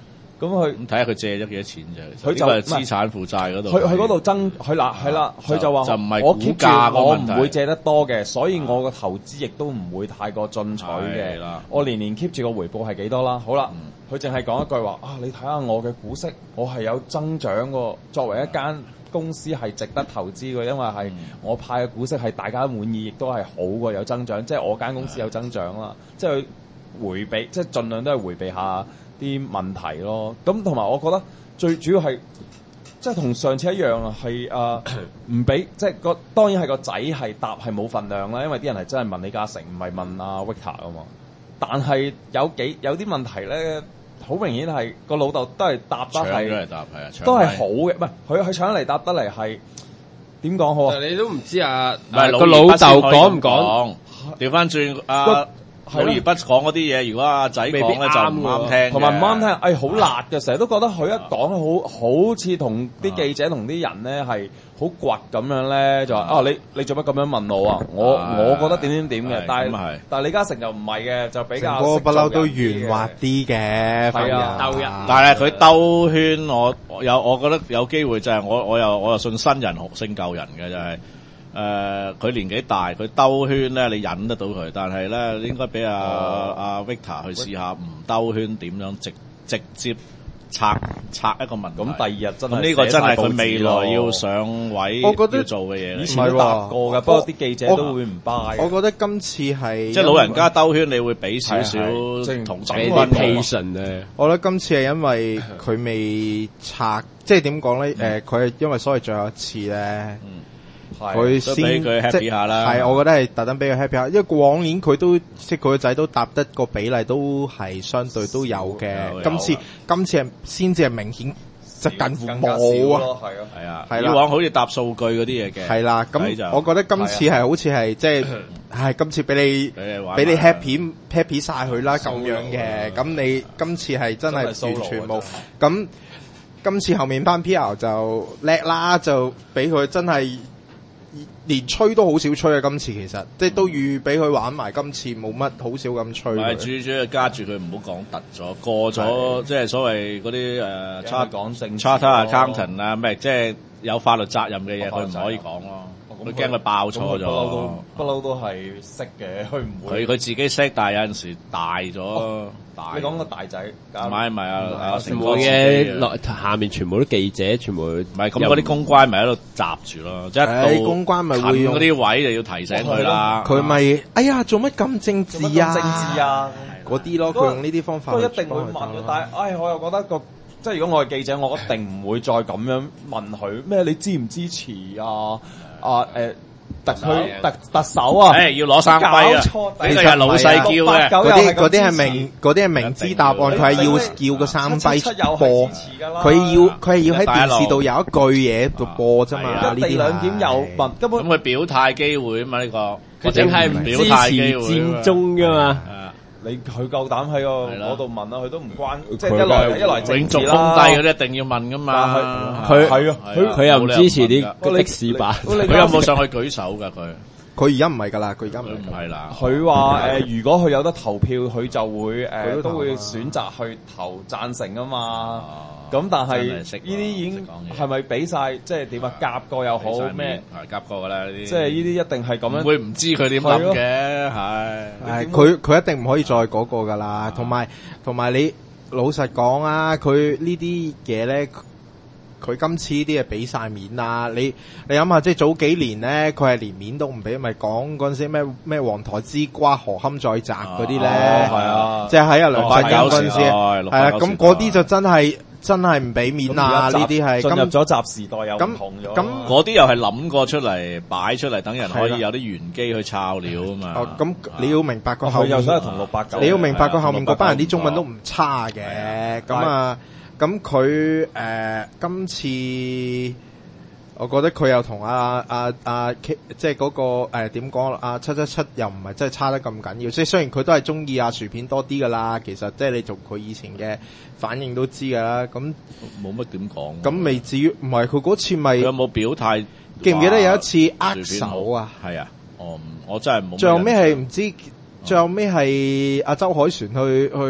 咁佢咁睇下佢借咗幾多錢啫。 佢就係資產負債嗰度。 佢佢嗰度增，佢嗱係啦，佢就話就唔係我股 keep 價住我個問題唔會借得多嘅，所以我個投資亦都唔會太過進取嘅。我年年 keep 住個回報係幾多啦？好啦，佢淨係講一句話啊！你睇下我嘅股息，我係有增長喎。作為一間公司係值得投資嘅，因為係我派嘅股息係大家滿意，亦都係好嘅，有增長。即係我間公司有增長啦，即係迴避，即係盡量都係迴避下啲問題咯。咁同埋我覺得最主要係即係同上次一樣啊，係誒唔俾即係個當然係個仔係答係冇份量啦，因為啲人係真係問李嘉誠，唔係問阿 Victor 啊嘛。但係有幾有啲問題咧。好明顯係個老豆都係答得係，都係好嘅，唔係佢佢搶嚟答得嚟係點講好啊？ 你都唔知啊， 唔係個老豆講唔講？ 調翻轉啊！老而不講嗰啲嘢，如果阿仔講咧就唔啱聽， 同埋唔啱聽。誒好辣嘅，成日都覺得佢一講好好似同啲記者同啲人咧係好倔咁樣咧，就話啊你你做乜咁樣問我啊？我我覺得點點點嘅，但係但係李嘉誠就唔係嘅，就比較不嬲都圓滑啲嘅， 係啊兜人。 但係佢兜圈，我有我覺得有機會就係我我又我又信新人學勝舊人嘅就係。誒，佢、呃、年紀大，佢兜圈咧，你忍得到佢，但係咧，應該俾阿阿 Victor 去試下唔兜圈點樣直直接拆拆一個問題。 咁第二日真係咁呢個真係佢未來要上位我覺得要做嘅嘢。 以前都答過嘅，不過啲記者都會唔 buy。 我覺得今次係即係老人家兜圈，你會俾少少同情分。 我覺得今次係因為佢未拆，即係點講咧？誒、嗯，佢係、呃、因為所謂最後一次咧。嗯佢先佢 happy 下啦， 係我覺得係特登俾佢 happy 下，因為往年佢都即係佢個仔都答得個比例都係相對都有嘅。今次今次係先至係明顯就近乎冇啊， 係啊，係啦。以往好似答數據嗰啲嘢嘅， 係啦。咁我覺得今次係好似係即係係今次俾你俾你 happy happy 晒佢啦咁樣嘅。咁你今次係真係完全冇咁。今次後面班 P R 就叻啦，就俾佢真係。連吹都好少吹啊！今次其實即係都預俾佢玩埋，今次冇乜好少咁吹。 係主主要加住佢，唔好講突咗，過咗即係所謂嗰啲誒 charter accountant 啊，咩即係有法律責任嘅嘢，佢唔可以講咯。佢驚佢爆錯咗。 不嬲都係識嘅，佢唔會。 佢佢自己識，但係有陣時大咗。 你講個大仔， 唔係唔係啊！啊， 唔會嘅，落下面全部都記者，全部唔係咁嗰啲公關咪喺度閘住咯，即係到公關咪會用嗰啲位就要提醒佢啦。 佢咪哎呀做乜咁政治啊？ 政治啊嗰啲咯，佢用呢啲方法。 都一定會問嘅，但係唉，我又覺得個即係如果我係記者，我一定唔會再咁樣問佢咩？你支唔支持啊？啊誒。特區特特首啊， 誒要攞三輝啊！呢個係老細叫嘅， 嗰啲嗰啲係明嗰啲係明知答案，佢係要叫個三輝播，佢要佢係要喺電視度有一句嘢度播啫嘛。 一地兩檢有問，根本咁佢表態機會啊嘛呢個， 佢淨係唔表態機會佔中噶嘛。 你佢夠膽喺個嗰度問啊，佢都唔關，即係一來一來永續封帝嗰啲一定要問噶嘛。 佢係啊，佢佢又唔支持啲的士版， 佢有冇上去舉手噶佢？ 佢而家唔係噶啦，佢而家唔係啦。 佢話誒，如果佢有得投票，佢就會誒都會選擇去投贊成啊嘛。咁但係呢啲已經係咪俾晒？即係點啊？夾過又好咩？ 係夾過噶啦呢啲。 即係呢啲一定係咁樣。 會唔知佢點諗嘅？係係佢佢一定唔可以再嗰個噶啦。同埋同埋你老實講啊，佢呢啲嘢咧。佢今次呢啲係俾晒面啦，你你諗下，即係早幾年咧，佢係連面都唔俾，咪講嗰陣時咩咩黃台之瓜何堪再摘嗰啲咧， 係啊， 即係喺阿梁振英嗰陣時，係啊，咁嗰啲就真係真係唔俾面啊！呢啲係進入咗集時代又唔同咗， 咁嗰啲又係諗過出嚟擺出嚟，等人可以有啲玄機去抄料啊嘛。 哦，咁你要明白個後面， 又想同六八九， 你要明白個後面嗰班人啲中文都唔差嘅，咁啊。咁佢誒今次，我覺得佢又同阿阿阿即係嗰個誒點講阿七七七又唔係真係差得咁緊要，即係雖然佢都係中意阿薯片多啲噶啦，其實即係你從佢以前嘅反應都知噶啦，咁冇乜點講。 咁未至於唔係佢嗰次咪有冇表態？ 記唔記得有一次握手啊？ 係啊，我我真係冇。 最後尾係唔知，最後尾係阿周凱旋去去。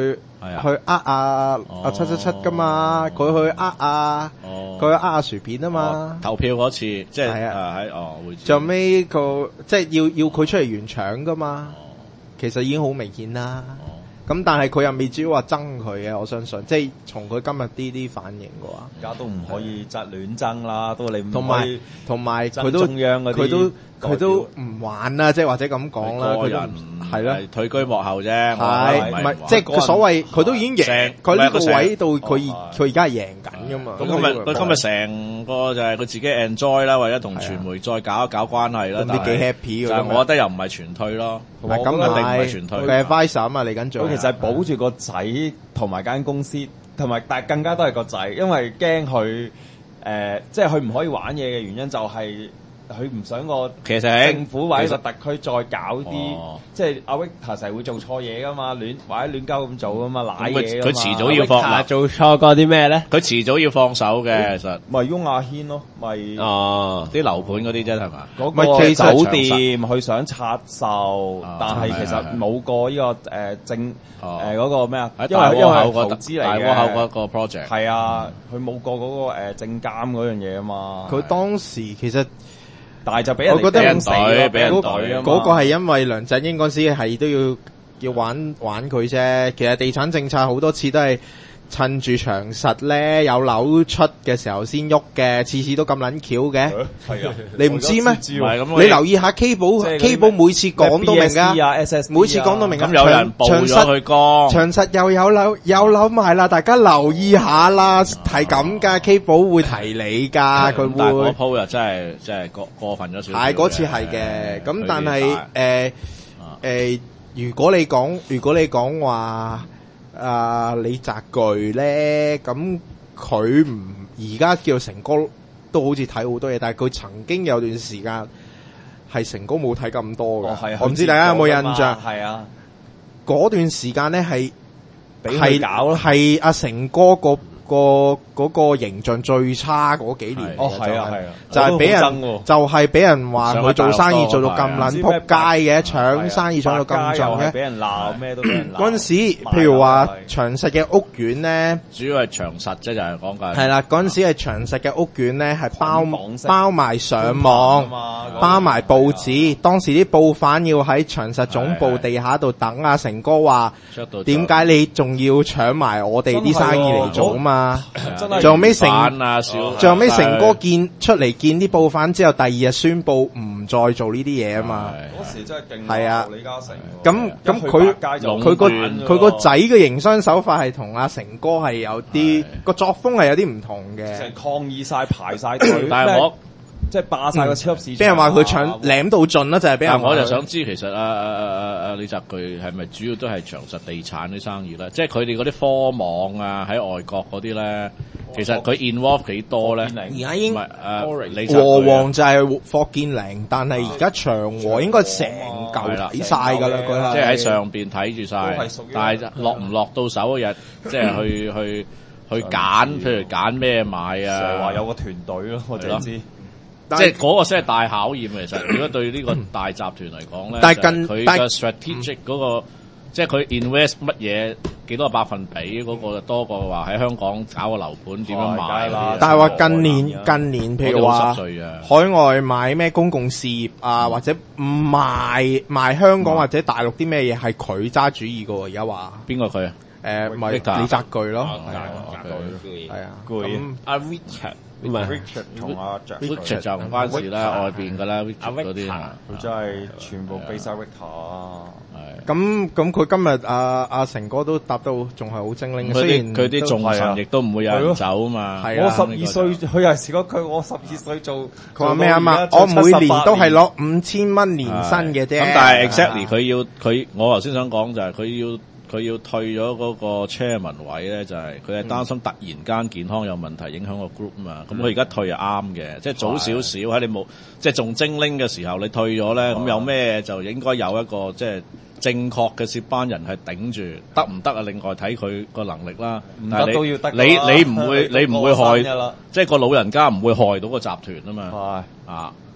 去呃啊啊七七七噶嘛，佢去呃啊，佢去呃啊薯片啊嘛。 投票嗰次即係喺哦會。 最尾個即係要要佢出嚟圓場噶嘛，其實已經好明顯啦。咁但係佢又未至於話憎佢嘅，我相信，即係從佢今日啲啲反應嘅話， 而家都唔可以爭亂爭啦，都你唔同埋同埋佢都中央嗰啲， 佢都佢都唔玩啦，即係或者咁講啦，佢都係咯， 退居幕後啫， 係唔係即係佢所謂佢都已經贏，佢呢個位度佢佢而家係贏緊噶嘛。 咁今日佢今日成個就係佢自己 enjoy 啦，或者同傳媒再搞一搞關係啦， 都幾 happy 嘅。 但係我覺得又唔係全退咯， 同埋咁一定唔係全退。 佢係 advisor 啊嘛，嚟緊做。 其實係保住個仔同埋間公司，同埋但係更加都係個仔，因為驚佢誒，即係佢唔可以玩嘢嘅原因就係佢唔想個其實政府或者個特區再搞啲，即係阿 Victor 成日會做錯嘢噶嘛，亂或者亂鳩咁做噶嘛，賴嘢佢遲早要放。 做錯過啲咩咧？ 佢遲早要放手嘅，其實咪翁亞軒咯，咪哦啲樓盤嗰啲啫係嘛？ 嗰個酒店佢想拆售，但係其實冇過呢個誒政誒嗰個咩啊？因為因為投資嚟嘅大窩口嗰個 project 係啊，佢冇過嗰個誒證監嗰樣嘢啊嘛。 佢當時其實。 但係就俾人， 我覺得俾人懟，俾人懟啊！ 嗰個係因為梁振英嗰時係都要要玩玩佢啫。其實地產政策好多次都係趁住長實咧有樓出嘅時候先喐嘅，次次都咁撚巧嘅。 係啊， 你唔知咩？ 你留意下 K 寶 K 寶每次講都明㗎，每次講都明㗎。 咁有人報咗佢光， 長實又有樓有樓賣啦，大家留意下啦，係咁㗎。K 寶會提你㗎，佢會。 但係嗰鋪又真係真係過過分咗少少。 係嗰次係嘅，咁但係誒誒，如果你講如果你講話。啊，李澤鉅咧，咁佢唔而家叫成哥都好似睇好多嘢，但係佢曾經有段時間係成哥冇睇咁多嘅， 哦、 我唔知大家有冇印象？ 係啊， 嗰段時間咧係係搞咯， 係阿成哥個。個嗰個形象最差嗰幾年， 哦係啊係啊， 就係俾人就係俾人話佢做生意做到咁撚撲街嘅，搶生意搶到咁盡嘅， 俾人鬧咩都俾人鬧。 嗰陣時，譬如話長實嘅屋苑咧， 主要係長實啫，就係講緊係啦。嗰陣時係長實嘅屋苑咧，係包包埋上網，包埋報紙。當時啲報販要喺長實總部地下度等阿成哥話，點解你仲要搶埋我哋啲生意嚟做啊嘛？最後尾成，最後尾成哥見出嚟見啲報販之後，第二日宣布唔再做呢啲嘢啊嘛。 嗰時真係勁， 係啊， 李嘉誠。 咁咁佢佢個佢個仔嘅營商手法係同阿成哥係有啲個作風係有啲唔同嘅。 成抗議晒排晒隊， 但係我。 即係霸晒個超級市場， 俾人話佢搶舐到盡啦，就係俾人。 我就想知其實啊啊啊啊李澤鉅係咪主要都係長實地產啲生意咧？即係佢哋嗰啲科網啊，喺外國嗰啲咧，其實佢 involve 幾多咧？ 而家應誒和黃就係霍建寧，但係而家長和應該成嚿睇晒㗎啦，佢即係喺上邊睇住晒，但係落唔落到手嗰日，即係去去去揀，譬如揀咩買啊？ 成日話有個團隊咯，我就知。 即係嗰個先係大考驗，其實如果對呢個大集團嚟講咧， 但係近佢嘅 strategic 嗰個，即係佢 invest 乜嘢幾多百分比嗰個多過話喺香港搞個樓盤點樣買啦。 但係話近年近年譬如話海外買咩公共事業啊，或者賣賣香港或者大陸啲咩嘢係佢揸主意㗎喎，而家話邊個佢啊？ 誒咪李澤鉅咯，係啊， 咁阿 Richard。 唔係 Richard 同阿 Richard 就唔關事啦，外邊噶啦 Richard 嗰啲， 佢真係全部俾晒 Victor 啊！ 咁咁佢今日阿阿成哥都答到仲係好精靈，雖然佢啲眾神亦都唔會有人走啊嘛。 我十二歲，佢又試過佢我十二歲做， 佢話咩啊嘛？我每年都係攞五千蚊年薪嘅啫。 咁但係 exactly 佢要佢，我頭先想講就係佢要。佢要退咗嗰個 chairman 位咧，就係佢係擔心突然間健康有問題影響個 group 啊嘛。咁佢而家退係啱嘅，即係早少少喺你冇即係仲精靈嘅時候，你退咗咧，咁有咩就應該有一個即係正確嘅接班人係頂住，得唔得啊？另外睇佢個能力啦。 唔得都要得。 你你唔會你唔會害，即係個老人家唔會害到個集團啊嘛。係啊。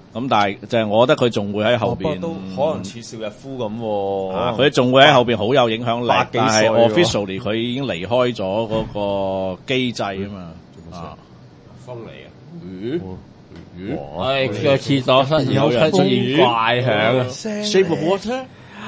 咁但係就係我覺得佢仲會喺後邊， 都可能似邵逸夫咁喎。 佢仲會喺後邊好有影響力， 百幾歲但係喎 officially 佢已經離開咗嗰個機制啊嘛。啊， 風嚟啊！ 魚魚， 唉，個廁所忽然有出現怪響啊 ！Shape of water，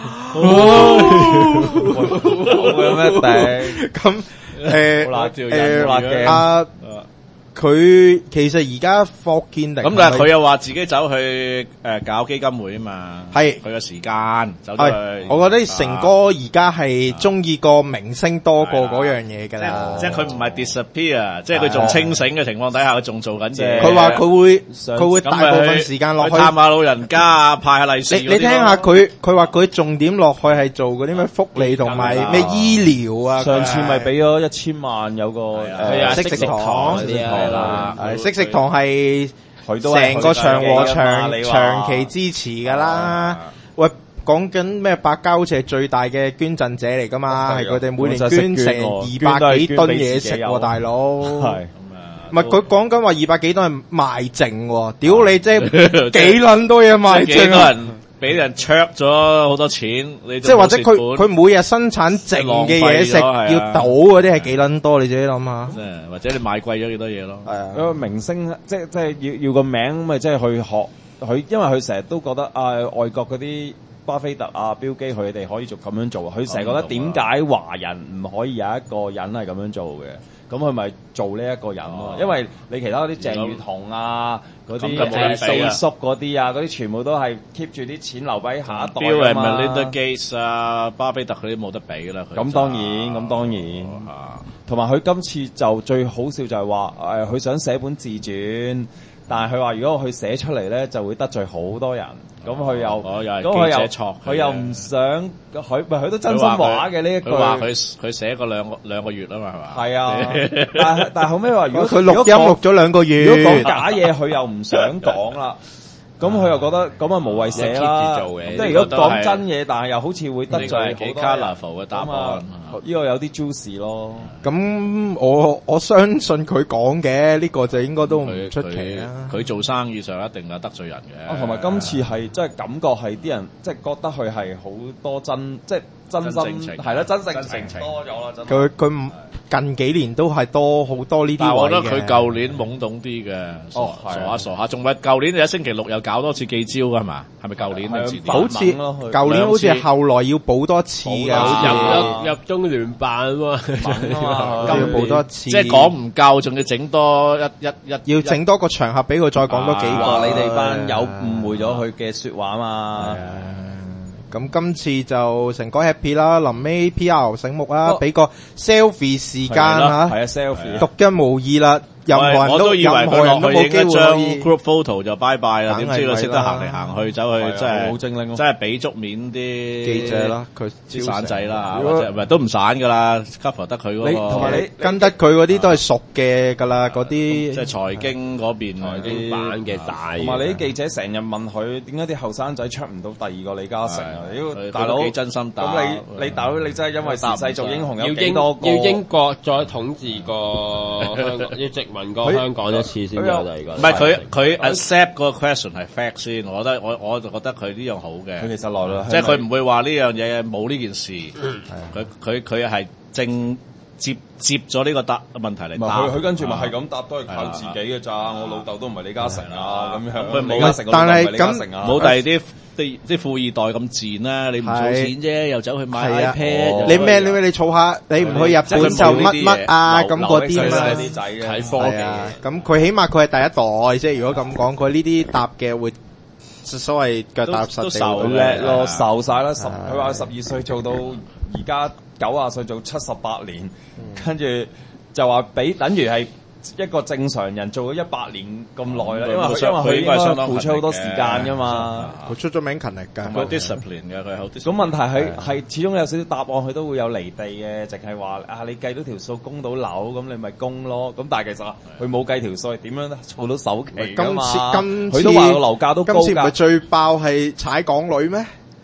好有咩頂？ 咁誒好辣條人，好辣嘅啊！佢其實而家霍建寧咁，但係佢又話自己走去誒搞基金會啊嘛， 係佢嘅時間走咗去。 我覺得成哥而家係中意個明星多過嗰樣嘢㗎啦。 即係佢唔係 disappear， 即係佢仲清醒嘅情況底下，佢仲做緊嘢。 佢話佢會佢會大部分時間落去探下老人家啊，派下利是。 你你聽下佢佢話佢重點落去係做嗰啲咩福利同埋咩醫療啊。 上次咪俾咗一千萬有個誒識食堂嗰啲啊。 啦，識食堂係成個長和長長期支持噶啦。喂，講緊咩百佳好似係最大嘅捐贈者嚟噶嘛？係佢哋每年捐成二百幾噸嘢食喎，大佬。係，唔係佢講緊話二百幾噸係賣剩喎。屌你即係幾撚多嘢賣剩啊！ 俾人灼咗好多錢，你即係或者佢佢每日生產剩嘅嘢食要倒嗰啲係幾撚多？你自己諗下。 或者你買貴咗幾多嘢咯？ 係啊，嗰個明星即係即係要要個名咪即係去學佢，因為佢成日都覺得啊外國嗰啲巴菲特啊、標基佢哋可以做咁樣做，佢成日覺得點解華人唔可以有一個人係咁樣做嘅？咁佢咪做呢一個人咯？因為你其他嗰啲鄭裕彤啊、嗰啲四叔嗰啲啊、嗰啲全部都係 keep 住啲錢留俾下一代㗎嘛。 Bill and Melinda Gates 啊、巴菲特佢啲冇得比啦。 咁當然，咁當然。同埋佢今次就最好笑就係話誒，佢想寫本自傳，但係佢話如果佢寫出嚟咧，就會得罪好多人。咁佢又，咁佢又，佢又唔想，佢咪佢都真心話嘅呢一句。 佢話佢佢寫過兩個兩個月啊嘛，係嘛？ 係啊，但係但係後尾話，如果佢錄音錄咗兩個月， 如果講假嘢，佢又唔想講啦。咁佢又覺得咁啊無謂寫啦。即係如果講真嘢，但係又好似會得罪好多人。 colorful嘅答案， 呢個有啲 juicy 咯。 咁我我相信佢講嘅呢個就應該都唔出奇啦。 佢做生意上一定係得罪人嘅。 同埋今次係即係感覺係啲人即係覺得佢係好多真即係真心係啦，真性情多咗啦。真佢佢近幾年都係多好多呢啲位嘅。 但係我覺得佢舊年懵懂啲嘅，傻下傻下，仲咪舊年有星期六又搞多次記招㗎係嘛？係咪舊年？ 好似舊年好似係後來要補多次嘅， 入入中聯辦啊嘛， 要補多次。 即係講唔夠，仲要整多一一一， 要整多個場合俾佢再講多幾個。 你哋班有誤會咗佢嘅説話嘛？ 咁今次就成個 happy 啦，臨尾 P R 醒目啦，俾個 selfie 時間嚇， 係啊 selfie， 獨一無二啦。任何人都以為佢人都冇機會張 group photo 就拜拜啦，點知佢識得行嚟行去，走去真係好精靈， 真係俾足面啲記者啦，佢啲散仔啦，或者唔係都唔散噶啦 ，cover 得佢嗰個， 同埋你跟得佢嗰啲都係熟嘅噶啦，嗰啲即係財經嗰邊啲版嘅大。 同埋你啲記者成日問佢點解啲後生仔出唔到第二個李嘉誠啊？妖大佬幾真心答， 咁你你大佬你真係因為時勢做英雄有要幾多個？ 要英國再統治過香港，要殖民過香港一次先有第二個。 唔係佢佢 accept 個 question 係 fact 先，我覺得我我就覺得佢呢樣好嘅。 佢其實來啦， 即係佢唔會話呢樣嘢冇呢件事，佢佢佢係正接接咗呢個答問題嚟答。 佢佢跟住咪係咁答，都係靠自己嘅咋。我老豆都唔係李嘉誠啊，咁樣。 佢冇， 但係咁冇第二啲啲啲富二代咁賤啦。你唔儲錢啫，又走去買 iPad。 你咩你咩你儲下，你唔去日本就乜乜啊咁嗰啲啊。 啲仔嘅睇科技。 咁佢起碼佢係第一代，即係如果咁講，佢呢啲答嘅會所謂腳踏實地。 都受叻咯，受晒啦。十佢話十二歲做到而家九啊歲做七十八年，跟住就話俾等於係一個正常人做咗一百年咁耐啦，因為因為佢應該付出好多時間噶嘛， 佢出咗名勤力㗎， 佢 discipline 嘅佢好。咁問題係係始終有少少答案，佢都會有離地嘅，淨係話啊你計到條數供到樓，咁你咪供咯。咁但係其實佢冇計條數，點樣儲到首期㗎嘛？ 今次今次佢都話個樓價都高㗎。 今次唔係最爆係踩港女咩？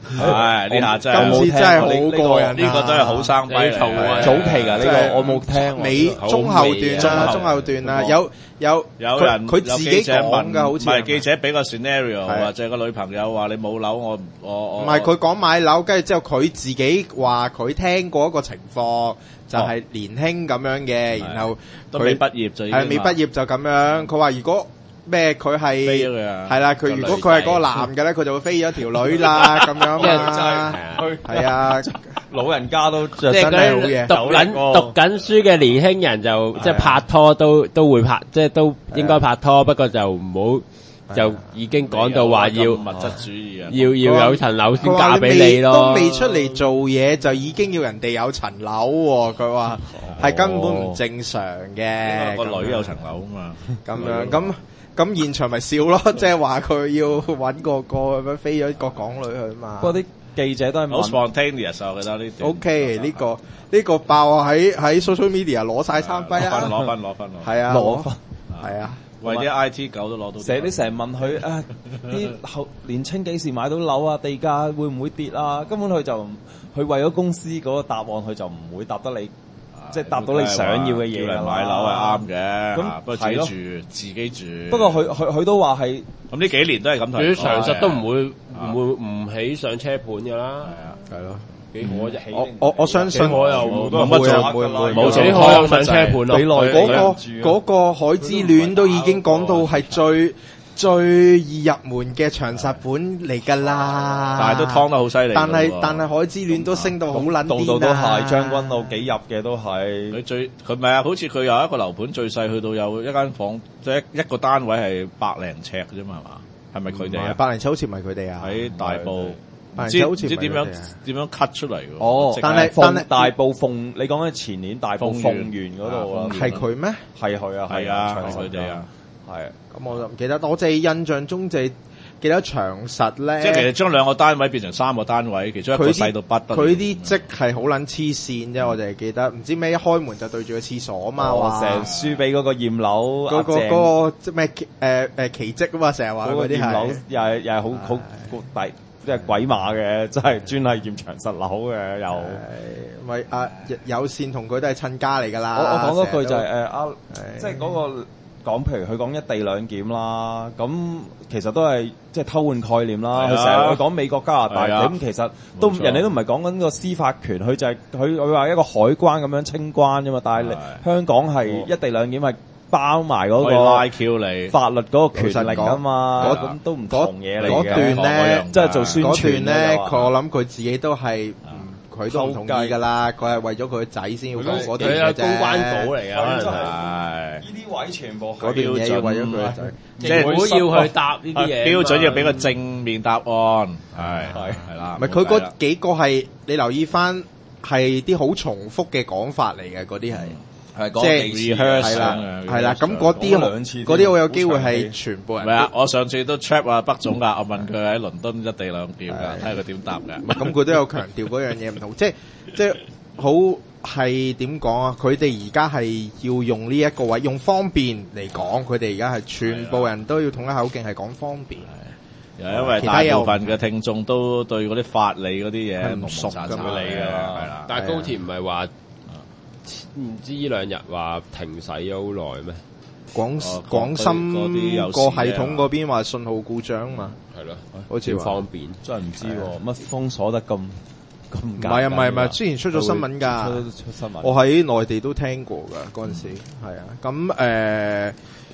係呢下真係今次真係好過癮， 呢個都係好生輝嚟。 早期㗎呢個我冇聽， 尾中後段啊，中後段啊，有有有人佢自己講㗎，好似唔係記者俾個 scenario，或者個女朋友話你冇樓，我我唔係佢講買樓，跟住之後佢自己話佢聽過一個情況，就係年輕咁樣嘅，然後都未畢業就係未畢業就咁樣，佢話如果。咩？佢係係啦，佢如果佢係嗰個男嘅咧，佢就會飛咗條女啦，咁樣嘛。係啊， 老人家都即係嗰啲讀緊讀緊書嘅年輕人就即係拍拖都都會拍，即係都應該拍拖，不過就唔好就已經講到話要物質主義啊， 要要有層樓先嫁俾你咯。 都未出嚟做嘢就已經要人哋有層樓喎，佢話係根本唔正常嘅。 個女有層樓啊嘛， 咁樣咁。咁現場咪笑咯，即係話佢要揾個個咁樣飛咗個港女去嘛。 不過啲記者都係好 spontaneous 啊，我覺得呢啲。 O K， 呢個呢個爆喺喺 social media 攞晒餐輝啊！ 攞分攞分攞分。 係啊， 攞分係啊， 為啲 I T 狗都攞到。 成日你成日問佢啊，啲後年青幾時買到樓啊？地價會唔會跌啊？根本佢就佢為咗公司嗰個答案，佢就唔會答得你。即係答到你想要嘅嘢啦。 買樓係啱嘅， 咁不過自己住自己住。 不過佢佢佢都話係咁呢幾年都係咁睇。 佢常實都唔會唔會唔起上車盤㗎啦。 係啊， 係咯。 幾可啫？ 我我我相信我又冇乜做，冇冇幾可有上車盤咯。 未來嗰個嗰個海之戀都已經講到係最。最易入門嘅長實本嚟㗎啦， 但係都劏得好犀利。 但係但係海之戀都升到好撚癲， 度度都係將軍澳幾入嘅都係。 佢最佢唔係啊，好似佢有一個樓盤最細去到有一間房，即係一個單位係百零尺嘅啫嘛，係嘛？係咪佢哋啊？ 百零尺好似唔係佢哋啊？ 喺大埔， 唔知唔知點樣點樣 cut 出嚟㗎？ 哦， 但係但係大埔鳳，你講緊前年大埔鳳園嗰度啊？ 係佢咩？ 係佢啊， 係啊，係佢哋啊。 係， 咁我就唔記得，我淨係印象中就係記得長實咧。 即係其實將兩個單位變成三個單位，其中一個細到不得。 佢啲積係好撚黐線啫，我就係記得，唔知咩一開門就對住個廁所啊嘛，話成日輸俾嗰個驗樓嗰個嗰個即咩誒誒奇蹟啊嘛，成日話嗰啲驗樓又係又係好好大即係鬼馬嘅，真係專係驗長實樓嘅又。 咪啊有線同佢都係親家嚟㗎啦。 我我講嗰句就係誒啊，即係嗰個。講譬如佢講一地兩檢啦，咁其實都係即係偷換概念啦。佢成日佢講美國加拿大，咁其實都人哋都唔係講緊個司法權，佢就係佢佢話一個海關咁樣清關啫嘛。但係香港係一地兩檢係包埋嗰個拉 Q 你法律嗰個權力啊嘛，咁都唔同嘢嚟嘅。 嗰段咧， 即係做宣傳咧，我諗佢自己都係。佢都唔同意㗎啦，佢係為咗佢個仔先要講嗰段嘅啫。 公關稿嚟㗎， 真係呢啲位全部嗰段嘢要為咗佢個仔， 即係唔好要去答呢啲嘢。 標準要俾個正面答案，係係係啦。 唔係佢嗰幾個係你留意翻係啲好重複嘅講法嚟嘅，嗰啲係。 係即係係啦，係啦，咁嗰啲嗰啲我有機會係全部人。 唔係啊，我上次都 trap 啊北總㗎，我問佢喺倫敦一地兩檢㗎，睇下佢點答嘅。 咁佢都有強調嗰樣嘢唔同，即係即係好係點講啊？佢哋而家係要用呢一個位，用方便嚟講，佢哋而家係全部人都要統一口徑係講方便。 又因為大部分嘅聽眾都對嗰啲法理嗰啲嘢唔熟咁理㗎，係啦。 但係高鐵唔係話。唔知呢兩日話停駛咗好耐咩？ 廣廣深個系統嗰邊話信號故障嘛？ 係咯， 好似方便， 真係唔知乜封鎖得咁咁唔係啊，唔係唔係，之前出咗新聞㗎， 出出新聞， 我喺內地都聽過㗎嗰陣時，係啊，咁誒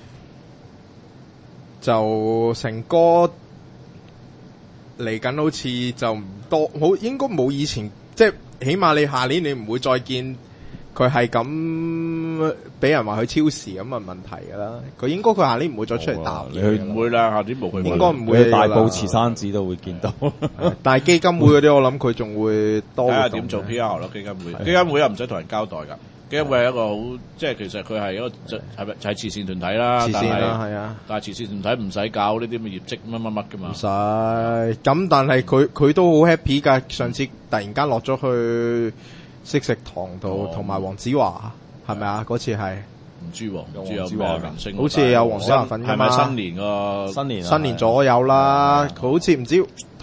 就成哥嚟緊，好似就唔多，好應該冇以前，即係起碼你下年你唔會再見。佢係咁俾人話佢超時咁嘅問題㗎啦，佢應該佢下年唔會再出嚟答你， 佢唔會啦，下年冇佢。 應該唔會。 大埔慈山寺都會見到， 但係基金會嗰啲我諗佢仲會多。 睇下點做 P R 咯，基金會。基金會又唔使同人交代㗎，基金會係一個好，即係其實佢係一個就係咪就係慈善團體啦。 慈善啦，係啊。 但係慈善團體唔使搞呢啲咁嘅業績乜乜乜㗎嘛。 唔使。咁但係佢佢都好 happy 㗎，上次突然間落咗去。識食堂度同埋黃子華係咪啊？嗰次係唔知喎，唔知有咩明星， 好似有黃子華份㗎嘛？ 係咪新年個新年新年左右啦？佢好似唔知同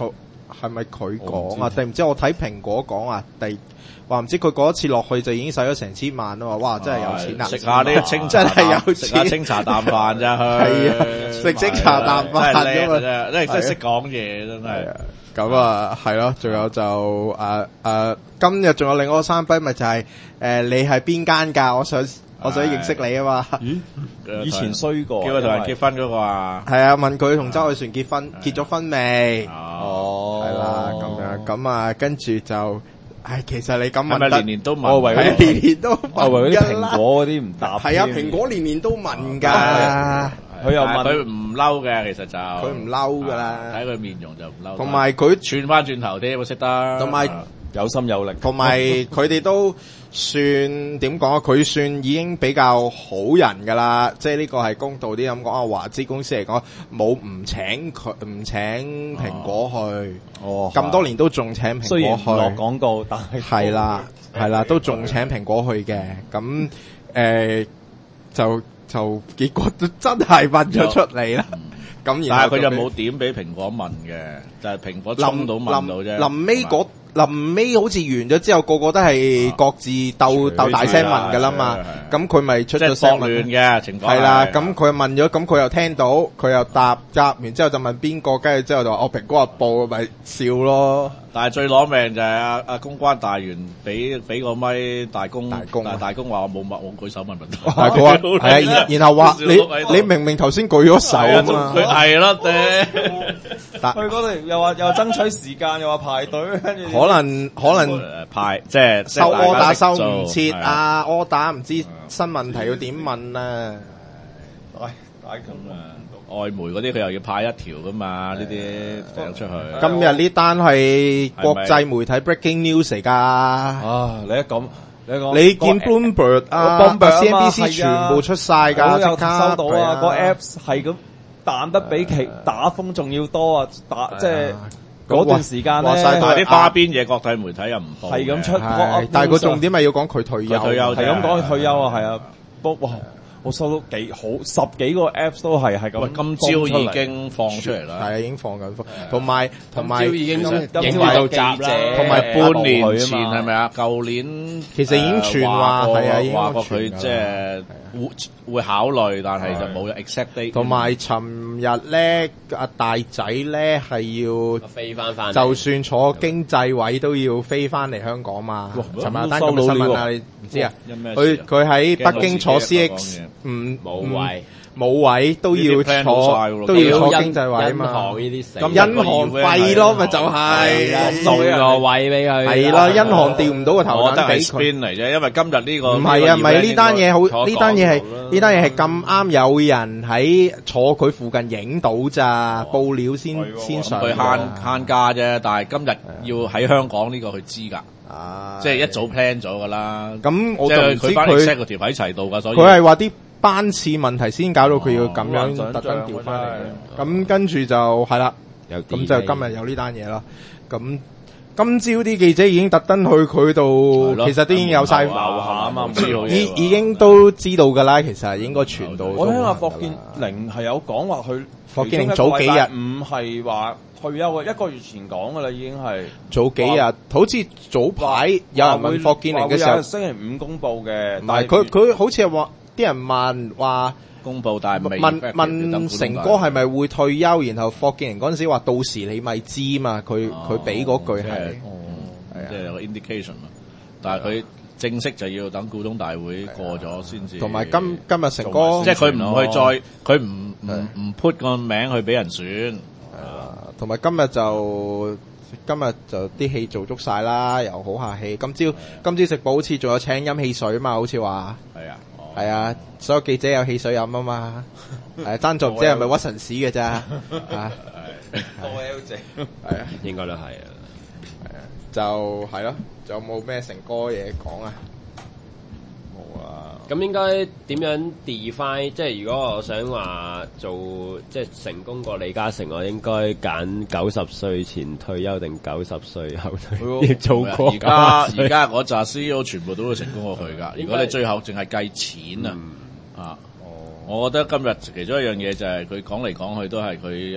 係咪佢講啊？定唔知我睇蘋果講啊？第話唔知佢嗰一次落去就已經使咗成千萬啊！哇，真係有錢啊！ 食下呢清真係有錢， 食下清茶淡飯咋佢？ 係啊，食清茶淡飯啫嘛， 真係真係識講嘢真係。 咁啊，係咯，仲有就誒誒，今日仲有另外一個山逼咪就係誒，你係邊間㗎？我想我想認識你啊嘛。 咦？以前衰過， 叫佢同人結婚嗰個啊？ 係啊，問佢同周凱旋結婚結咗婚未？ 哦， 係啦，咁樣咁啊，跟住就。唉，其實你咁問得， 年年都問， 我為係年年都問， 我為嗰啲蘋果嗰啲唔答。 係啊，蘋果年年都問㗎， 佢又問佢唔嬲嘅，其實就佢唔嬲㗎啦。 睇佢面容就唔嬲。 同埋佢轉翻轉頭啲，我識得。 同埋有心有力， 同埋佢哋都算點講啊？佢算已經比較好人㗎啦，即係呢個係公道啲咁講啊。華資公司嚟講，冇唔請佢唔請蘋果去， 哦， 咁多年都仲請蘋果去。 雖然唔落廣告，但係係啦係啦，都仲請蘋果去嘅。咁誒就就結果都真係問咗出嚟啦。咁但係佢就冇點俾蘋果問嘅，就係蘋果侵到問到啫。 臨尾嗰臨尾好似完咗之後，個個都係各自鬥鬥大聲問㗎啦嘛。咁佢咪出咗聲亂嘅情況。 係啦，咁佢問咗，咁佢又聽到，佢又答答完之後就問邊個，跟住之後就話我蘋果日報咪笑咯。 但係最攞命就係阿阿公關大員俾俾個咪大公， 大公但係大公話我冇問，我舉手問問題。 大公係啊，然後話你你明明頭先舉咗手啊嘛， 佢係咯嘅。 去嗰度又話又話爭取時間，又話排隊，跟住可能可能排即係收 order 收唔切啊 ，order 唔知新問題要點問啊？ 喂，大咁啊！ 外媒嗰啲佢又要派一條噶嘛？呢啲掟出去。 今日呢單係國際媒體 breaking news 嚟㗎。 啊！你一講，你一講， 你見 Bloomberg 啊、C N B C 全部出曬㗎， 即刻收到啊！個 Apps 係咁彈得比其打風仲要多啊！打即係嗰段時間咧， 但係啲花邊嘢國際媒體又唔報。 係咁出， 但係個重點係要講佢退休， 退休係咁講佢退休啊！係啊，不哇！我收到幾好十幾個 Apps 都係係咁， 今朝已經放出嚟啦， 係啊，已經放緊風，同埋同埋已經影埋到集啦， 同埋半年前係咪啊？舊年其實已經傳話係啊，已經話過佢即係會會考慮，但係就冇 exact date。同埋尋日咧，阿大仔咧係要飛翻翻， 就算坐經濟位都要飛翻嚟香港嘛。尋日單咁嘅新聞啊，你唔知啊？佢佢喺北京坐 C X。唔冇位， 冇位都要坐，都要坐經濟位啊嘛。 銀行呢啲死， 咁銀行廢咯，咪就係送個位俾佢。 係啦，銀行調唔到個頭等俾佢嚟啫。因為今日呢個唔係啊，唔係呢單嘢好，呢單嘢係呢單嘢係咁啱有人喺坐佢附近影到咋，報料先先上。 佢慳慳價啫，但係今日要喺香港呢個佢知㗎。 啊， 即係一早 plan 咗㗎啦。 咁我就唔知佢佢 set 個條喺齊度㗎，所以佢係話啲班次問題先搞到佢要咁樣特登調翻嚟。咁跟住就係啦，咁就今日有呢單嘢啦。咁今朝啲記者已經特登去佢度，其實都已經有晒，已已經都知道㗎啦。其實應該傳到。 我聽阿霍建寧係有講話，佢霍建寧早幾日唔係話退休啊，一個月前講㗎啦，已經係早幾日，好似早排有人問霍建寧嘅時候， 星期五公佈嘅。 唔係佢佢好似係話啲人問話公佈，但係未問問成哥係咪會退休，然後霍建寧嗰陣時話到時你咪知嘛，佢佢俾嗰句係， 即係有個 indication 嘛。但係佢正式就要等股東大會過咗先至。 同埋今今日成哥， 即係佢唔去再，佢唔唔唔 put 個名去俾人選。 同埋今日就今日就啲戲做足晒啦，又好下戲。今朝今朝食寶好似仲有請飲汽水嘛，好似話係啊， 係啊，所有記者有汽水飲啊嘛。誒，爭在唔知係咪屈臣氏嘅咋啊？ 多 L 正係啊， 應該都係啊。 係啊，就係咯，仲有冇咩成哥嘢講啊？ 冇啊。 咁應該點樣 define？即係如果我想話做即係成功過李嘉誠，我應該揀九十歲前退休定九十歲後退休做過？ 而家而家嗰紮 C E O 全部都會成功過佢㗎。如果你最後淨係計錢啊，啊，我覺得今日其中一樣嘢就係佢講嚟講去都係佢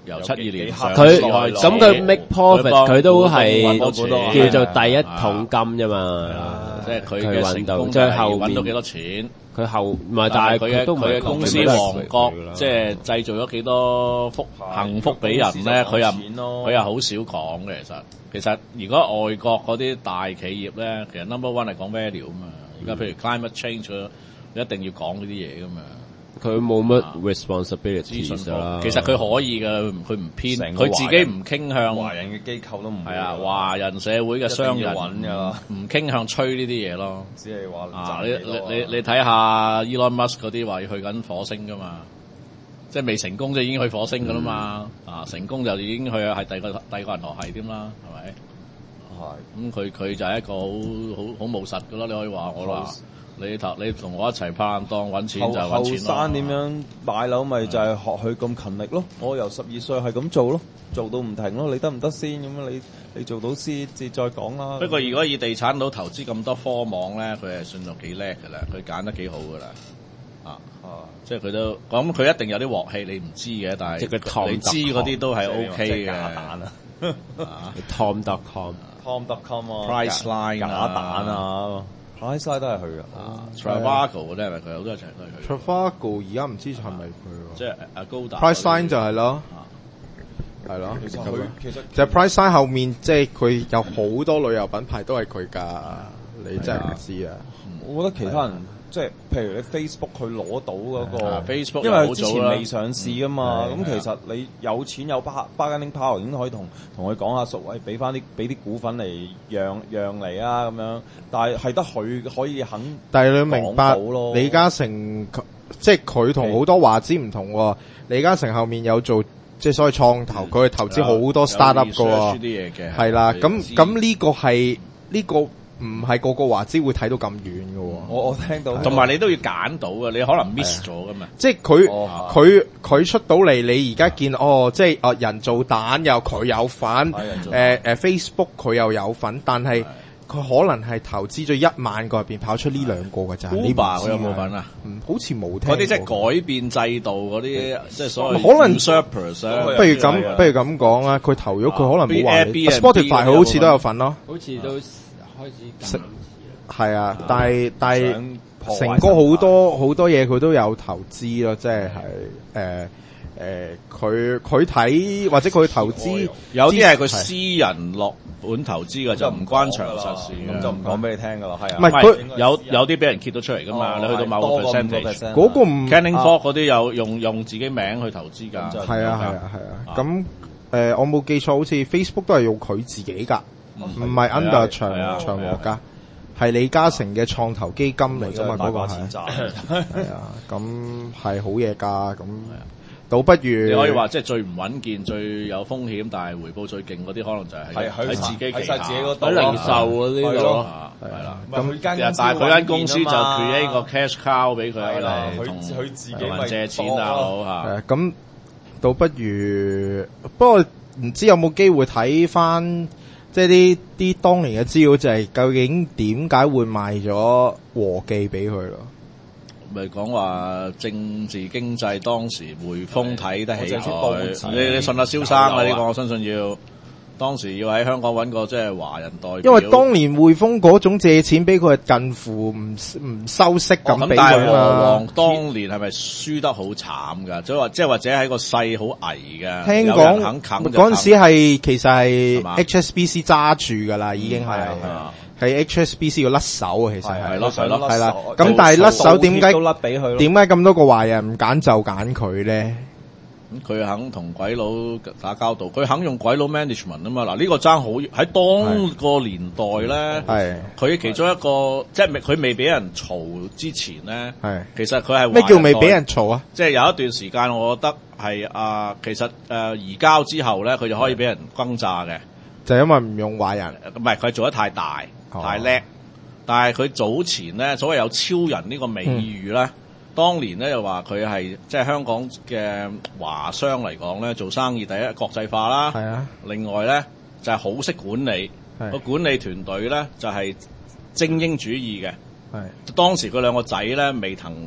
由七二年佢咁佢 make profit 佢都係叫做第一桶金啫嘛， 即係佢嘅成功即係後揾到幾多錢。 佢後唔係，但係佢佢嘅公司王國，即係製造咗幾多福幸福俾人咧？佢又佢又好少講嘅。其實其實如果外國嗰啲大企業咧，其實 number one 係講 value 啊嘛。而家譬如 climate change，你一定要講呢啲嘢噶嘛。 佢冇乜 responsibility 啦。 其實佢可以嘅，佢唔偏，佢自己唔傾向華人嘅機構都唔係啊，華人社會嘅商人唔傾向吹呢啲嘢咯。 只係話啊，你你你你睇下 Elon Musk 嗰啲話要去緊火星噶嘛，即係未成功就已經去火星噶啦嘛。嗯、啊，成功就已經去係第二個第二個銀河系添啦，係咪？係。咁佢佢就係一個好好好務實噶咯，你可以話我話。你頭你同我一齊拍檔揾錢就揾錢咯。後生點樣買樓咪就係學佢咁勤力咯。我由十二歲係咁做咯，做到唔停咯。你得唔得先咁樣？你你做到先至再講啦。不過如果以地產佬投資咁多科網咧，佢係算到幾叻㗎啦，佢揀得幾好㗎啦。啊啊！即係佢都咁，佢一定有啲鑊氣，你唔知嘅，但係你知嗰啲都係 O K 嘅。假蛋啊！Tom dot com，Tom dot com 啊 ，Priceline 假蛋啊！Priceline 都係佢噶，Travago 嗰啲係咪佢？好多一齊都係佢。Travago 而家唔知係咪佢？即係阿高達。Priceline 就係咯，係咯。其實佢其實就 Priceline 後面即係佢有好多旅遊品牌都係佢噶，你真係唔知啊！我覺得其他人即係譬如你 Facebook 佢攞到嗰個 Facebook，因為之前未上市噶嘛，咁其實你有錢有 bargaining power 已經可以同同佢講下數，喂，俾翻啲俾啲股份嚟讓讓嚟啊咁樣，但係係得佢可以肯。但係你明白李嘉誠即係佢同好多華資唔同喎，李嘉誠後面有做即係所謂創投，佢係投資好多 startup 噶喎，係啦，咁咁呢個係呢個。唔係個個華資會睇到咁遠嘅喎，我我聽到，同埋你都要揀到嘅，你可能 miss 咗噶嘛。即係佢佢佢出到嚟，你而家見哦，即係啊人造蛋又佢有份，誒誒 Facebook 佢又有份，但係佢可能係投資咗一萬個入邊跑出呢兩個嘅咋。Uber 佢有冇份啊？嗯，好似冇聽。嗰啲即係改變制度嗰啲，即係所謂可能 usurpers。不如咁，不如咁講啊！佢投咗，佢可能冇話你。Spotify 佢好似都有份咯，好似都。開始係啊，但係但係成哥好多好多嘢佢都有投資咯，即係誒誒，佢佢睇或者佢投資有啲係佢私人落本投資嘅，就唔關長實事，咁就唔講俾你聽噶啦，係啊，唔係佢有有啲俾人揭到出嚟噶嘛，你去到某個 percentage，嗰個唔 Canning Fok 嗰啲有用用自己名去投資噶，係啊係啊係啊，咁誒我冇記錯，好似 Facebook 都係用佢自己噶。唔係 under 長長和噶，係李嘉誠嘅創投基金嚟噶嘛？嗰個係係啊，咁係好嘢噶，咁倒不如你可以話即係最唔穩健、最有風險，但係回報最勁嗰啲，可能就係喺自己旗下喺零售嗰啲咯，係啦。咁但係佢間公司就 create 個 cash cow 俾佢嚟同佢自己咪借錢啊，好嚇。咁倒不如，不過唔知有冇機會睇翻。即係啲啲當年嘅資料就係究竟點解會賣咗和記俾佢咯？咪講話政治經濟當時匯豐睇得起佢，你你信阿蕭生啊？呢個我相信要當時要喺香港揾個即係華人代表。因為當年匯豐嗰種借錢俾佢係近乎唔唔收息咁俾佢啊。咁但係和黃當年係咪輸得好慘㗎？即係話即係或者喺個勢好危㗎。聽講嗰陣時係其實係 H S B C 揸住㗎啦，已經係係 H S B C 要甩手啊，其實係咯係咯係啦。咁但係甩手點解點解咁多個華人唔揀就揀佢咧？咁佢肯同鬼佬打交道，佢肯用鬼佬 management 啊嘛。嗱，呢個爭好喺當個年代咧，係佢其中一個即係佢未俾人嘈之前咧，係其實佢係咩叫未俾人嘈啊？即係有一段時間，我覺得係啊，其實誒、呃、移交之後咧，佢就可以俾人轟炸嘅，就因為唔用華人，唔係佢做得太大、哦、太叻。但係佢早前咧，所謂有超人呢個美譽咧。嗯當年咧又話佢係即係香港嘅華商嚟講咧，做生意第一國際化啦。係啊。另外咧就係好識管理，個管理團隊咧就係精英主義嘅。係。當時佢兩個仔咧未曾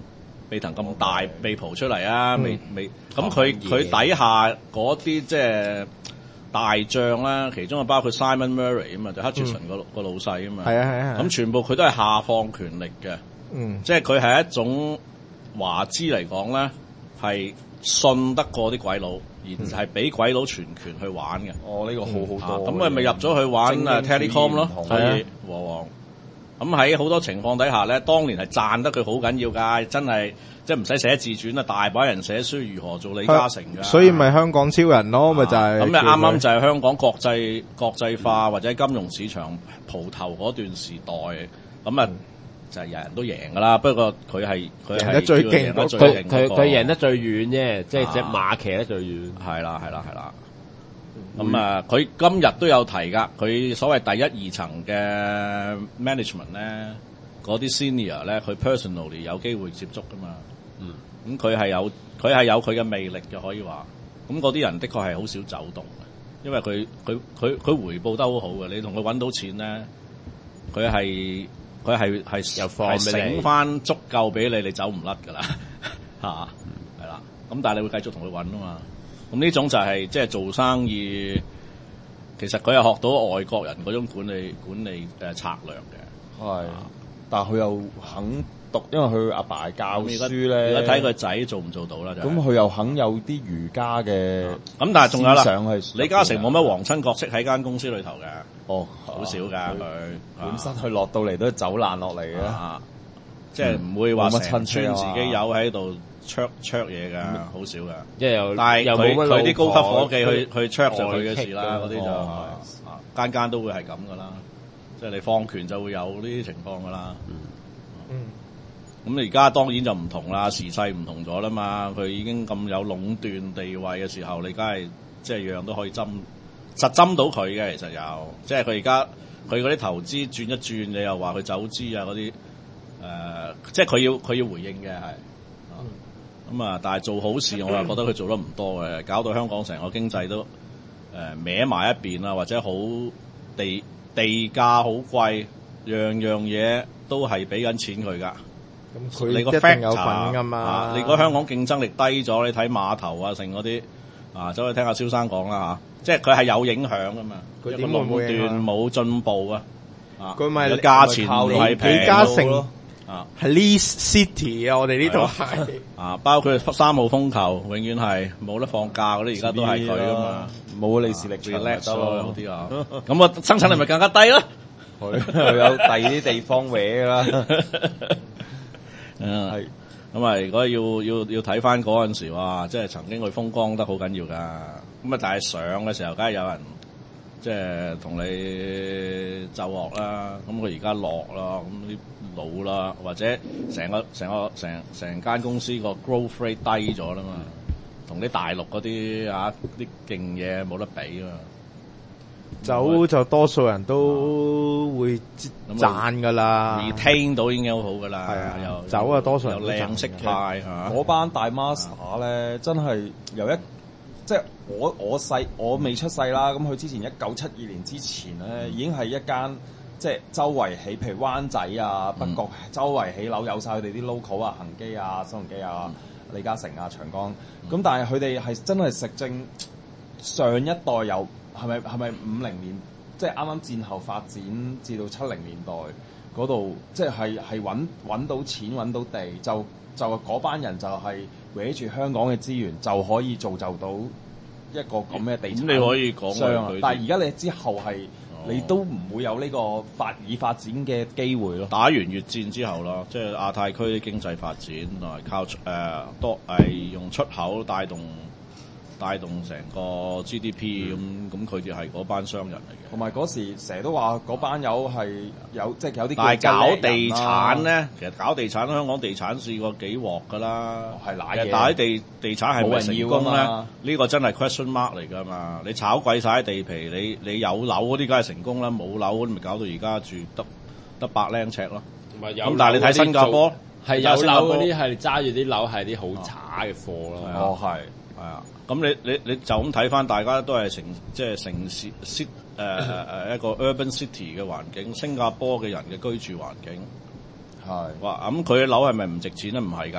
未曾咁大被蒲出嚟啊，未未咁佢佢底下嗰啲即係大將啦，其中啊包括 Simon Murray 啊嘛，就 Hutchison 個個老細啊嘛， 係啊係啊， 咁全部佢都係下放權力嘅，嗯，即係佢係一種華資嚟講咧，係信得過啲鬼佬，而係俾鬼佬全權去玩嘅。 哦，呢個好好多， 咁佢咪入咗去玩啊 Telecom 咯，所以和黃。咁喺好多情況底下咧，當年係賺得佢好緊要㗎，真係即係唔使寫自傳啊，大把人寫書如何做李嘉誠㗎。 所以咪香港超人咯，咪、啊、就係、是。咁你啱啱就係香港國際國際化或者金融市場蒲頭嗰段時代，咁啊就係人人都贏㗎啦。不過佢係佢係贏得最勁， 佢佢佢贏得最遠啫，即係隻馬騎得最遠。 係啦係啦係啦。咁啊，佢、嗯、今日都有提噶，佢所謂第一二層嘅 management 咧，嗰啲 senior 咧，佢 personally 有機會接觸噶嘛。嗯，咁佢係有佢係有佢嘅魅力嘅，可以話。咁嗰啲人的確係好少走動嘅，因為佢佢佢佢回報得好好嘅。你同佢揾到錢咧，佢係佢係係又放俾你， 醒翻足夠俾你，你走唔甩噶啦，嚇係啦。咁但係你會繼續同佢揾啊嘛。咁呢種就係即係做生意，其實佢係學到外國人嗰種管理管理誒策略嘅。係， 但係佢又肯讀，因為佢阿爸係教書咧。 而家睇佢仔做唔做到啦。 咁佢又肯有啲儒家嘅。 咁但係仲有啦， 係李嘉誠冇乜皇親國戚喺間公司裏頭嘅。 哦， 好少㗎佢。 本身佢落到嚟都走難落嚟嘅， 即係唔會話成村自己有喺度。灼灼嘢㗎，好少㗎。 即係又， 但係佢佢啲高級伙計去去灼就佢嘅事啦，嗰啲就間間都會係咁㗎啦。即係你放權就會有呢啲情況㗎啦。嗯。咁而家當然就唔同啦，時勢唔同咗啦嘛。佢已經咁有壟斷地位嘅時候，你梗係即係樣樣都可以針，實針到佢嘅。其實有，即係佢而家佢嗰啲投資轉一轉，你又話佢走資啊嗰啲，誒，即係佢要佢要回應嘅係。咁啊！但係做好事，我又覺得佢做得唔多嘅，搞到香港成個經濟都誒、呃、歪埋一邊啦，或者好地地價好貴，樣樣嘢都係俾緊錢佢㗎。 咁佢你個 factor 有份㗎嘛、啊？ 你個香港競爭力低咗，你睇碼頭啊，成嗰啲啊，走去聽阿蕭生講啦嚇，即係佢係有影響㗎嘛。佢點壟斷冇進步啊？啊， 佢咪價錢唔係平李嘉誠。 啊， 係 Leeds City 啊！我哋呢度係啊，包括三號風球，永遠係冇得放假嗰啲，而家都係佢噶嘛， 冇利是力場叻咗嗰啲啊，咁啊生產力咪更加低咯？ 佢有第二啲地方搲噶啦， 嗯係，咁啊如果要要要睇翻嗰陣時，哇，即係曾經佢風光得好緊要噶，咁啊但係上嘅時候，梗係有人即係同你奏樂啦，咁佢而家落啦，咁啲。老啦，或者成個成個成成間公司個 growth rate 低咗啦嘛，同啲大陸嗰啲啊啲勁嘢冇得比啊嘛。 走就多數人都會賺噶啦 ，retain 到已經好好噶啦。 係啊，又走啊，多數人有靚色派嚇。 嗰班大 master 咧，真係由一即係我我細我未出世啦，咁佢之前一九七二年之前咧，已經係一間。即係周圍起，譬如灣仔啊、北角、嗯、周圍起樓，有晒佢哋啲 local 啊、恒基啊、新鴻基啊、嗯、李嘉誠啊、長江。咁、嗯、但係佢哋係真係食正上一代由係咪係咪五零年，即係啱啱戰後發展至到七零年代嗰度，即係係係揾揾到錢揾到地，就就嗰班人就係搲住香港嘅資源，就可以造就到一個咁嘅地產商。 咁你可以講， 但係而家你之後係。你都唔會有呢個發以發展嘅機會咯。打完越戰之後啦，即係亞太區啲經濟發展同埋靠誒、呃、多係用出口帶動帶動成個 G D P 咁、嗯，咁佢哋係嗰班商人嚟嘅。 同埋嗰時成日都話嗰班友係有即係有啲。 但係搞地產咧，其實搞地產香港地產試過幾鑊㗎啦。 係賴嘢。 但係地地產係咪成功咧？呢、呢個真係 question mark 嚟㗎嘛！你炒貴晒啲地皮，你你有樓嗰啲梗係成功啦，冇樓嗰啲咪搞到而家住得得百零尺咯。咁但係你睇新加坡係有樓嗰啲係揸住啲樓係啲好渣嘅貨咯。 哦，係係啊。咁你你你就咁睇翻，大家都係城即係城市 city 誒誒一個 urban city 嘅環境，新加坡嘅人嘅居住環境係哇，咁佢嘅樓係咪唔值錢咧？唔係㗎，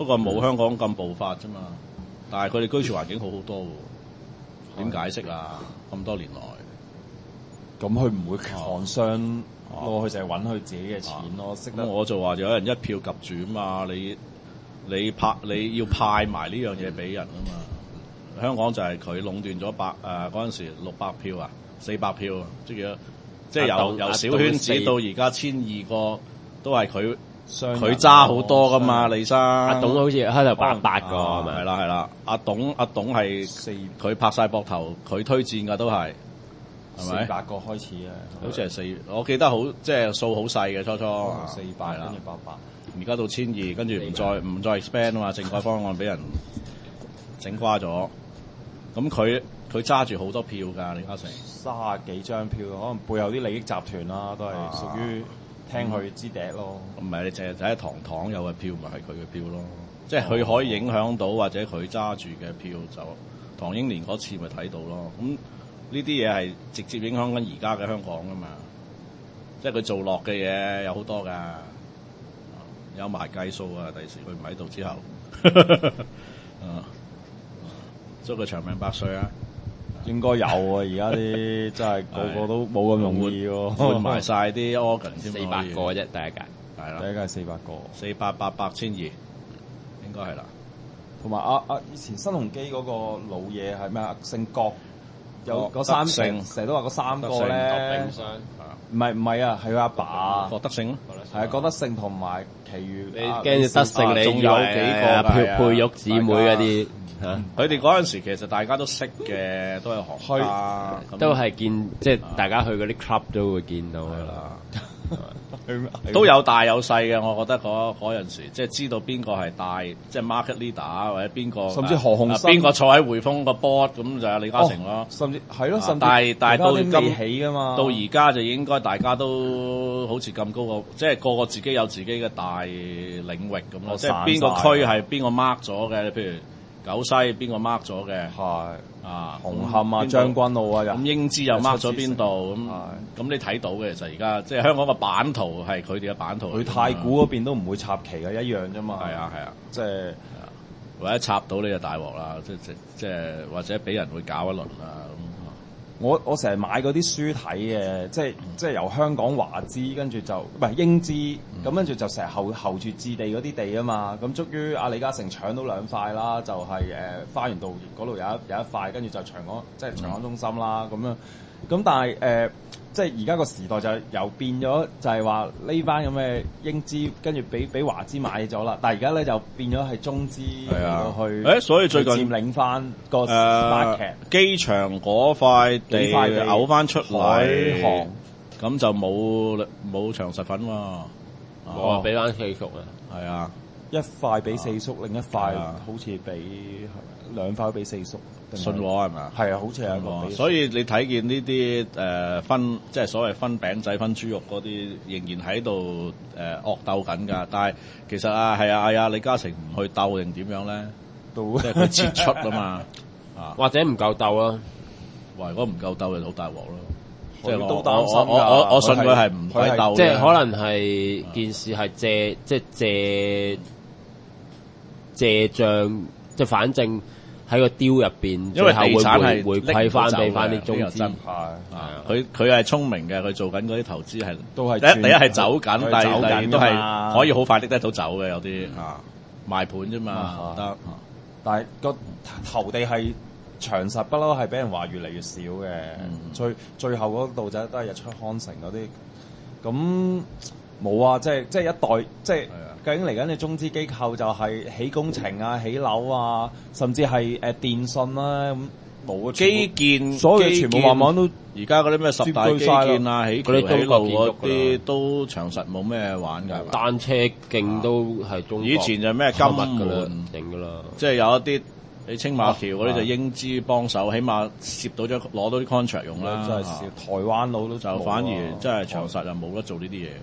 不過冇香港咁暴發啫嘛。但係佢哋居住環境好好多喎，點解釋啊？咁多年來， 咁佢唔會抗商咯，佢就係揾佢自己嘅錢咯。識得我就話有人一票及住啊嘛，你你派你要派埋呢樣嘢俾人啊嘛。香港就係佢壟斷咗百誒嗰陣時六百票啊，四百票啊，即係即係由由小圈子到而家千二個都係佢。佢揸好多噶嘛，李生。 阿董好似開頭八八個係咪？ 係啦係啦，阿董阿董係四，佢拍晒膊頭，佢推薦噶都係，係咪？ 四百個開始啊， 好似係四，我記得好即係數好細嘅初初。 四百跟住八百， 而家到千二，跟住唔再唔再 expand 啊嘛，政改方案俾人整瓜咗。咁佢佢揸住好多票㗎，李嘉誠。 卅幾張票，可能背後啲利益集團啦，都係屬於。聽佢支笛咯， 唔係你淨係睇唐唐有嘅票，咪係佢嘅票咯。即係佢可以影響到或者佢揸住嘅票，就唐英年嗰次咪睇到咯。咁呢啲嘢係直接影響緊而家嘅香港噶嘛。即係佢做落嘅嘢有好多㗎，有埋計數啊！第時佢唔喺度之後，啊，祝佢長命百歲啊！ 應該有啊！而家啲真係個個都冇咁容易喎， 換埋晒啲 organ 先。 四百個啫，第一屆係啦， 第一屆四百個， 四百八百千二，應該係啦。 同埋啊啊，以前新鴻基嗰個老嘢係咩啊？姓郭，有嗰三成，成日都話嗰三個咧，唔係唔係啊，係佢阿爸郭德勝咯， 係啊，郭德勝同埋其餘你驚住德勝，你仲有幾個佩佩玉姊妹嗰啲。 佢哋嗰陣時其實大家都識嘅，都係學家， 都係見即係大家去嗰啲 club 都會見到㗎啦。 都有大有細嘅，我覺得嗰嗰陣時即係知道邊個係大，即係 market leader 或者邊個， 甚至何鴻燊邊個坐喺匯豐個 board 咁就係李嘉誠咯。 甚至係咯，甚至但係但係到今起㗎嘛， 到而家就應該大家都好似咁高個，即係個個自己有自己嘅大領域咁咯。即係邊個區係邊個 mark 咗嘅，譬如。九西邊個 mark 咗嘅？係啊， 紅磡啊、將軍澳啊， 咁英資又 mark 咗邊度？咁咁你睇到嘅其實而家即係香港個版圖係佢哋嘅版圖。 佢太古嗰邊都唔會插旗嘅，一樣啫嘛。 係啊係啊， 即係或者插到你就大鑊啦，即即即係或者俾人會搞一輪啦咁。 我我成日買嗰啲書睇嘅，即係即係由香港華資跟住就唔係英資，咁跟住就成日候候住置地嗰啲地啊嘛，咁終於阿李嘉誠搶到兩塊啦，就係、是、誒、呃、花園道嗰度有一有一塊，跟住就長安即係長安中心啦咁樣，咁但係誒。呃即係而家個時代就又變咗，就係話呢班咁嘅英資跟住俾俾華資買咗啦。但係而家咧就變咗係中資嚟去， 誒，所以最近佔領翻個 market。 機場嗰塊地嘔翻出嚟， 行咁就冇冇長實份喎。 我俾翻四叔啊， 係啊， 一塊俾四叔，另一塊好似俾兩塊俾四叔。 信和係咪啊？ 係啊，好似係一個。 所以你睇見呢啲誒分，即係所謂分餅仔、分豬肉嗰啲，仍然喺度誒惡鬥緊㗎。但係其實啊，係啊，係啊，李嘉誠唔去鬥定點樣咧？都即係佢撤出啊嘛，啊或者唔夠鬥咯。 哇！如果唔夠鬥，就好大鑊咯。即係都我擔心我我我信佢係唔使鬥， 即係可能係件事係借即係借借帳，即係反正。喺個雕入邊， 因為地產係回饋翻俾翻啲中資，係啊，佢佢係聰明嘅，佢做緊嗰啲投資係都係第一第一係走緊，但係都係可以好快拎得到走嘅，有啲啊賣盤啫嘛，得。 但係個投地係長實不嬲係俾人話越嚟越少嘅，最最後嗰度就都係日出康城嗰啲，咁冇啊，即係即係一代即係。究竟嚟緊嘅中資機構就係起工程啊、起樓啊，甚至係誒電信啦咁冇啊， 基建所有全部慢慢都而家嗰啲咩十大基建啊、起橋起路嗰啲都長實冇咩玩㗎。 單車徑都係中國以前就咩金門定㗎啦， 即係有一啲你青馬橋嗰啲就英資幫手，起碼攝到咗攞到啲 contract 用啦。 真係台灣佬都就反而真係長實就冇得做呢啲嘢。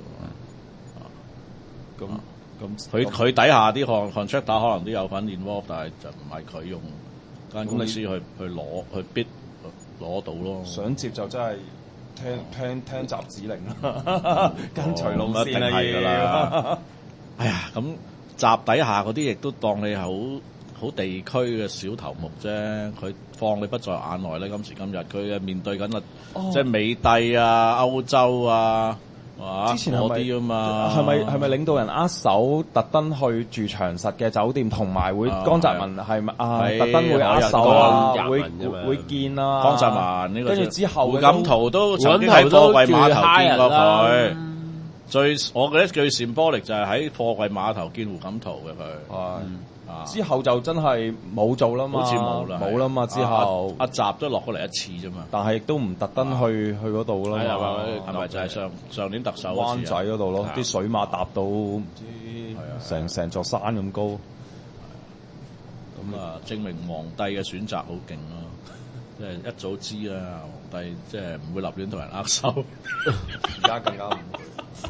咁咁佢佢底下啲 contractor 可能都有份 involve， 但係就唔係佢用間公司去去攞去 bid 攞到咯。 想接就真係聽聽聽集指令啦，跟隨路線啦要。 哎呀，咁習底下嗰啲亦都當你係好好地區嘅小頭目啫，佢放你不在眼內咧。今時今日佢係面對緊啊，哦、即係美帝啊、歐洲啊。哇！ 之前係咪啲啊嘛？ 係咪係咪領導人握手特登去住長實嘅酒店，同埋會江澤民係咪啊？特登會握手啊，會會見啊。 江澤民呢個跟住之後， 胡錦濤都曾經喺貨櫃碼頭見過佢。最我覺得最symbolic就係喺貨櫃碼頭見胡錦濤嘅佢。 之後就真係冇做啦嘛， 好似冇啦， 冇啦嘛。之後阿習都落過嚟一次啫嘛， 但係亦都唔特登去去嗰度啦。 係咪就係上上年特首灣仔嗰度咯？啲水馬搭到唔知成成座山咁高。 咁啊，證明皇帝嘅選擇好勁咯，即係一早知啦，皇帝即係唔會立亂同人握手， 而家更加唔會。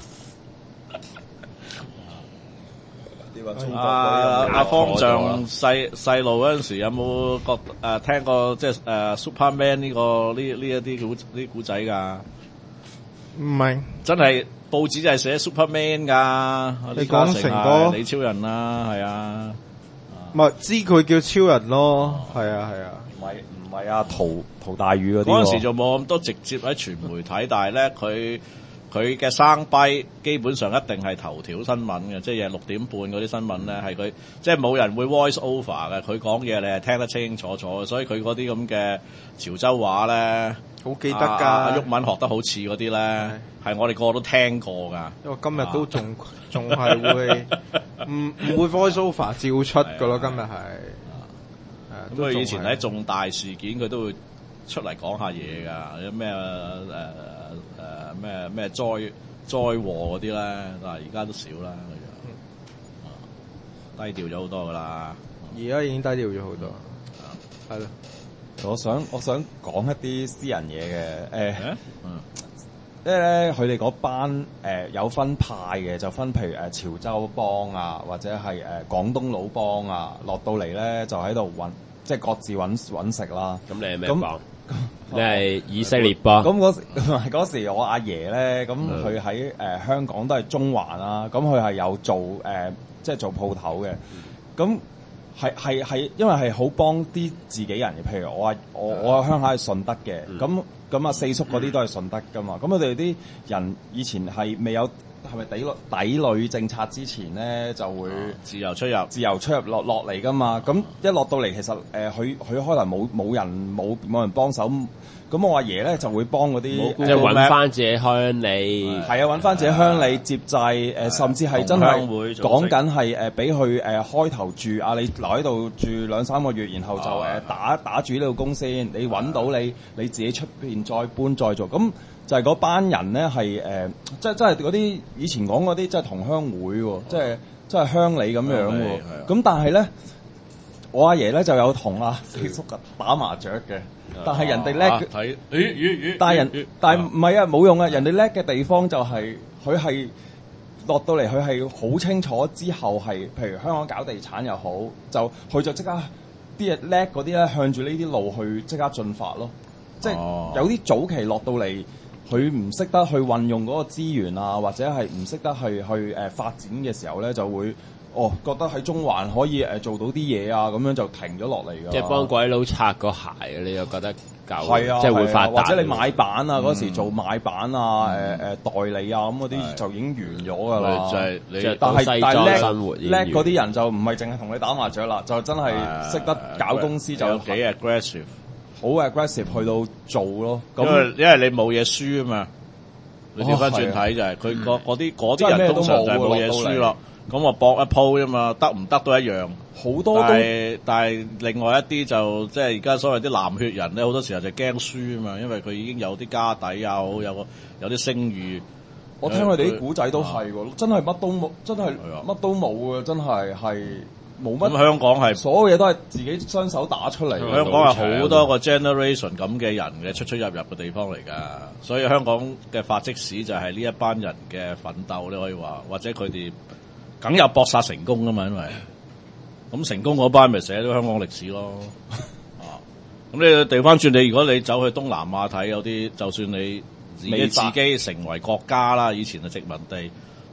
啊！阿方丈細細路嗰陣時有冇覺誒聽過即係誒 Superman 呢個呢呢一啲古呢古仔㗎？ 唔係， 真係報紙就係寫 Superman 㗎。 你講成個李超人啦，係啊， 咪知佢叫超人咯，係啊係啊， 唔係唔係啊陶陶大宇嗰啲。 嗰陣時就冇咁多直接喺傳媒睇，但係咧佢。佢嘅生逼基本上一定係頭條新聞嘅，即係六點半嗰啲新聞咧，係佢即係冇人會 voice over 嘅，佢講嘢你係聽得清清楚楚嘅，所以佢嗰啲咁嘅潮州話咧， 好記得㗎。 阿毓民學得好似嗰啲咧，係我哋個個都聽過㗎。 因為今日都仲仲係會唔唔會 voice over 照出㗎咯，今日係。 咁佢以前喺重大事件佢都會出嚟講下嘢㗎，有咩誒？誒咩咩災災禍嗰啲咧，但係而家都少啦，佢就低調咗好多噶啦。 而家已經低調咗好多，係咯。 我想我想講一啲私人嘢嘅，誒，嗯，因為咧佢哋嗰班誒、呃、有分派嘅，就分譬如誒潮州幫啊，或者係誒廣東佬幫啊，落到嚟咧就喺度揾，即係各自揾揾食啦。 咁你係咩幫？你係以色列幫？ 咁嗰時嗰時我阿爺咧，咁佢喺誒香港都係中環啦，咁佢係有做誒、呃、即係做鋪頭嘅，咁係係係因為係好幫啲自己人嘅，譬如我阿我我鄉下係順德嘅，咁咁啊四叔嗰啲都係順德噶嘛，咁佢哋啲人以前係未有。係咪抵抵壘政策之前咧就會自由出入、 自由出入落落嚟噶嘛？咁一落到嚟，其實誒佢佢開頭冇冇人冇冇人幫手，咁我阿爺咧就會幫嗰啲即係揾翻自己鄉里， 係啊揾翻自己鄉里接濟誒，甚至係真係講緊係誒俾佢誒開頭住啊，你留喺度住兩三個月，然後就誒打打住呢度工先，你揾到你你自己出邊再搬再做咁。就係嗰班人咧，係誒，即係即係嗰啲以前講嗰啲，即係同鄉會喎，即係即係鄉里咁樣喎。咁但係咧，我阿爺咧就有同阿四叔打麻雀嘅，但係人哋叻嘅， 睇咦咦咦， 但係人但係唔係啊，冇用啊！人哋叻嘅地方就係佢係落到嚟，佢係好清楚之後係，譬如香港搞地產又好，就佢就即刻啲嘢叻嗰啲咧，向住呢啲路去即刻進發咯。即係有啲早期落到嚟。佢唔識得去運用嗰個資源啊，或者係唔識得去去誒、呃、發展嘅時候咧，就會哦覺得喺中環可以誒、呃、做到啲嘢啊，咁樣就停咗落嚟㗎。 即係幫鬼佬拆個鞋，你又覺得夠？ 係啊， 即係會發達。 或者你買板啊，嗰、嗯、時做買板啊，誒誒、嗯呃、代理啊，咁嗰啲就已經完咗㗎啦。 就係你， 但係但係叻叻嗰啲人就唔係淨係同你打麻雀啦，就真係識得搞公司，就有幾 aggressive。 好 aggressive 去到做咯， 因為因為你冇嘢輸啊嘛，你調翻轉睇就係佢嗰啲嗰啲人通常就係冇嘢輸咯，咁我搏一鋪啫嘛，得唔得都一樣。 好多但係但係另外一啲就即係而家所謂啲藍血人咧，好多時候就驚輸啊嘛，因為佢已經有啲家底啊，好有個有啲聲譽。 我聽佢哋啲古仔都係喎，真係乜都冇，真係乜都冇嘅，真係係。冇乜， 咁香港係所有嘢都係自己雙手打出嚟。 香港係好多個 generation 咁嘅人嘅出出入入嘅地方嚟㗎，所以香港嘅發跡史就係呢一班人嘅奮鬥，你可以話，或者佢哋梗有搏殺成功㗎嘛，因為咁成功嗰班咪寫咗香港歷史咯。啊，咁你調翻轉，你如果你走去東南亞睇，有啲就算你自己自己成為國家啦，以前係殖民地。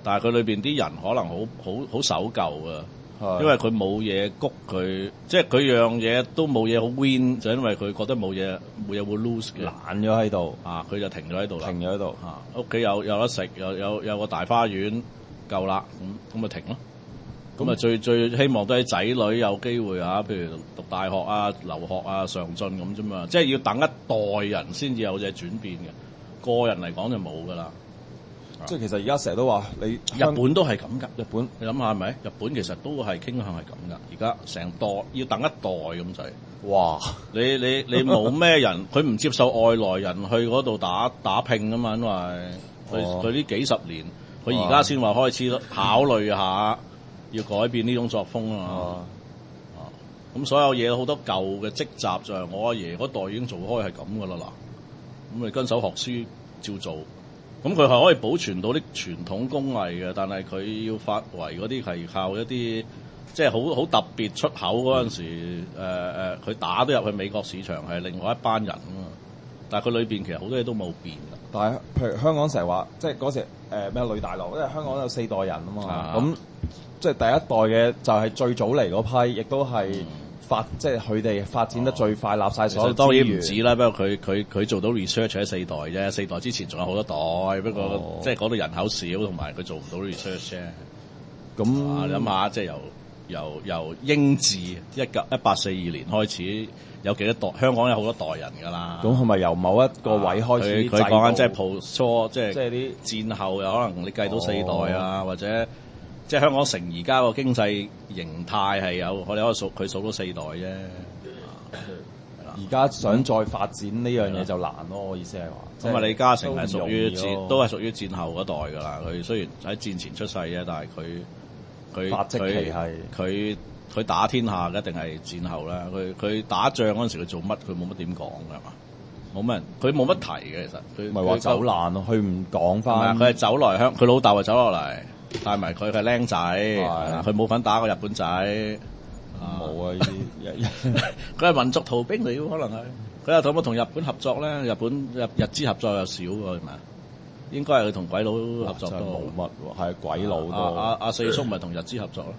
但係佢裏邊啲人可能好好好守舊啊。因為佢冇嘢谷佢，即係佢樣嘢都冇嘢好 win，就因為佢覺得冇嘢冇嘢會 lose 嘅， 懶咗喺度啊，佢就停咗喺度啦， 停咗喺度啊，屋企有有得食，有有有個大花園夠啦，咁咁咪停咯。咁啊最最希望都係仔女有機會啊，譬如讀大學啊、留學啊、上進咁啫嘛，即係要等一代人先至有隻轉變嘅，個人嚟講就冇噶啦。 即係其實而家成日都話你日本都係咁㗎， 日本你諗下係咪？日本其實都係傾向係咁㗎。而家成代要等一代咁滯。哇！你你你冇咩人，佢唔接受外來人去嗰度打打拼㗎嘛？因為佢佢呢幾十年，佢而家先話開始考慮下要改變呢種作風啊嘛。咁、啊、所有嘢好多舊嘅積習就係我阿爺嗰代已經做開係咁㗎啦嗱。咁你跟手學書照做。咁佢係可以保存到啲傳統工藝嘅，但係佢要發圍嗰啲係靠一啲即係好好特別出口嗰陣時，誒、呃、誒，佢打得入去美國市場係另外一班人啊嘛。但係佢裏邊其實好多嘢都冇變。 但係譬如香港成日話，即係嗰時誒咩女大陸，因為香港有四代人啊嘛。咁、啊、即係第一代嘅就係最早嚟嗰批，亦都係。嗯發即係佢哋發展得最快，立晒所有資源。當然唔止啦，不過佢佢佢做到 research 喺四代啫，四代之前仲有好多代，不過、哦、即係嗰度人口少，同埋佢做唔到 research 啫。咁、嗯、你諗下，即係由由由英治一九一八四二年開始，有幾多代？香港有好多代人㗎啦。咁係咪由某一個位開始？佢講緊即係 post 即係即係啲戰後有可能你計到四代啊，哦、或者。即係香港城而家個經濟形態係有，我哋可以數佢數到四代啫。而家想再發展呢樣嘢就難咯。我意思係話，咁啊李嘉誠係屬於戰，都係屬於戰後嗰代㗎啦。佢雖然喺戰前出世啫，但係佢佢發跡期係佢佢打天下嘅一定係戰後啦。佢佢打仗嗰陣時佢做乜？佢冇乜點講㗎嘛？冇乜人，佢冇乜提嘅其實。佢咪話走難咯？佢唔講翻。 佢係走來香，佢老豆係走落嚟。帶埋佢係僆仔，佢冇份打過日本仔，冇啊！呢啲佢係民族逃兵嚟嘅，可能係佢又同冇同日本合作咧？日本日日資合作又少喎，係咪啊？應該係佢同鬼佬合作多，冇乜喎，係鬼佬多。阿阿四叔咪同日資合作咯。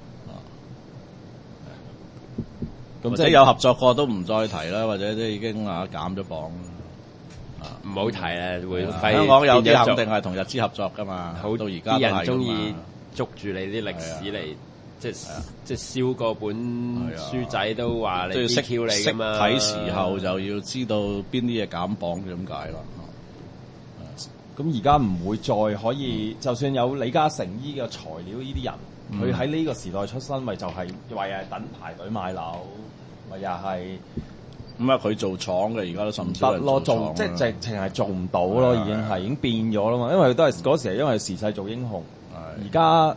咁即係有合作過都唔再提啦，或者都已經啊減咗磅。 唔好提啦，會香港有啲肯定係同日資合作噶嘛，好到而家啲人中意捉住你啲歷史嚟，即係即係燒個本書仔都話你 D Q 你噶嘛。 睇時候就要知道邊啲嘢減磅咁解啦。 咁而家唔會再可以，就算有李嘉誠依嘅材料呢啲人，佢喺呢個時代出身，咪就係話又係等排隊買樓，咪又係。 咁啊，佢做廠嘅，而家都甚至得咯，做即係直情係做唔到咯，已經係已經變咗啦嘛。因為都係嗰時係因為時勢做英雄，而家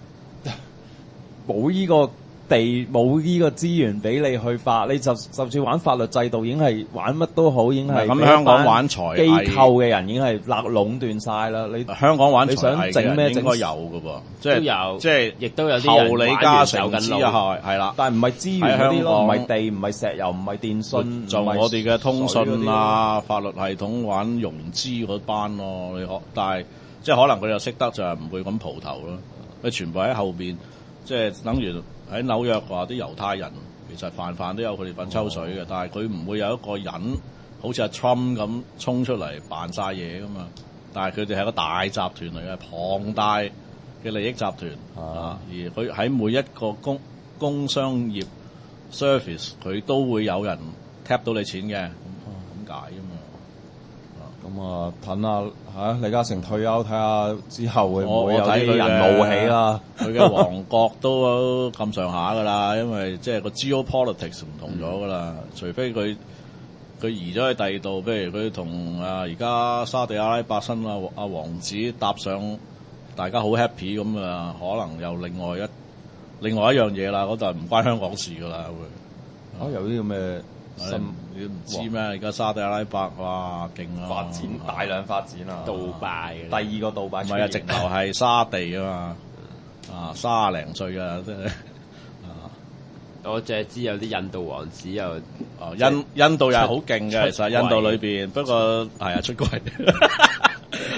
冇依個地冇依個資源俾你去發，你就就算玩法律制度，已經係玩乜都好，已經係咁香港玩財機構嘅人已經係立壟斷晒啦。你香港玩你想整咩？ 應該有㗎噃，即係有， 即係亦都有啲人後李嘉誠之後係啦， 但係唔係資源嗰啲咯，唔係地，唔係石油，唔係電信， 就我哋嘅通訊啊、法律系統玩融資嗰班咯。你可，但係即係可能佢又識得就係唔會咁蒲頭咯。佢全部喺後邊，即係等於。喺紐約話啲猶太人其實泛泛都有佢哋份抽水嘅，哦、但係佢唔會有一個人好似阿 Trump 咁衝出嚟扮晒嘢噶嘛。但係佢哋係個大集團嚟嘅，龐大嘅利益集團啊。而佢喺每一個工工商業 service， 佢都會有人 tap 到你錢嘅，咁解㗎嘛。 咁啊，等下嚇李嘉誠退休，睇下之後會唔會有啲人冒起啦。 佢嘅王國都咁上下噶啦，因為即係個 geopolitics 唔同咗噶啦。嗯、除非佢佢移咗去第二度，譬如佢同啊而家沙地阿拉伯新啊阿王子搭上，大家好 happy 咁啊，可能又另外一另外一樣嘢啦。嗰度唔關香港事噶啦會。 啊，有啲咁嘅。 新你唔知咩？而家沙地阿拉伯哇勁啊！ 發展大量發展啊！ 杜拜第二個杜拜， 唔係啊，直頭係沙地啊嘛，啊卅零歲啊，真係啊！ 我淨係知有啲印度王子又哦，印印度又係好勁嘅，其實印度裏邊，不過係啊出軌，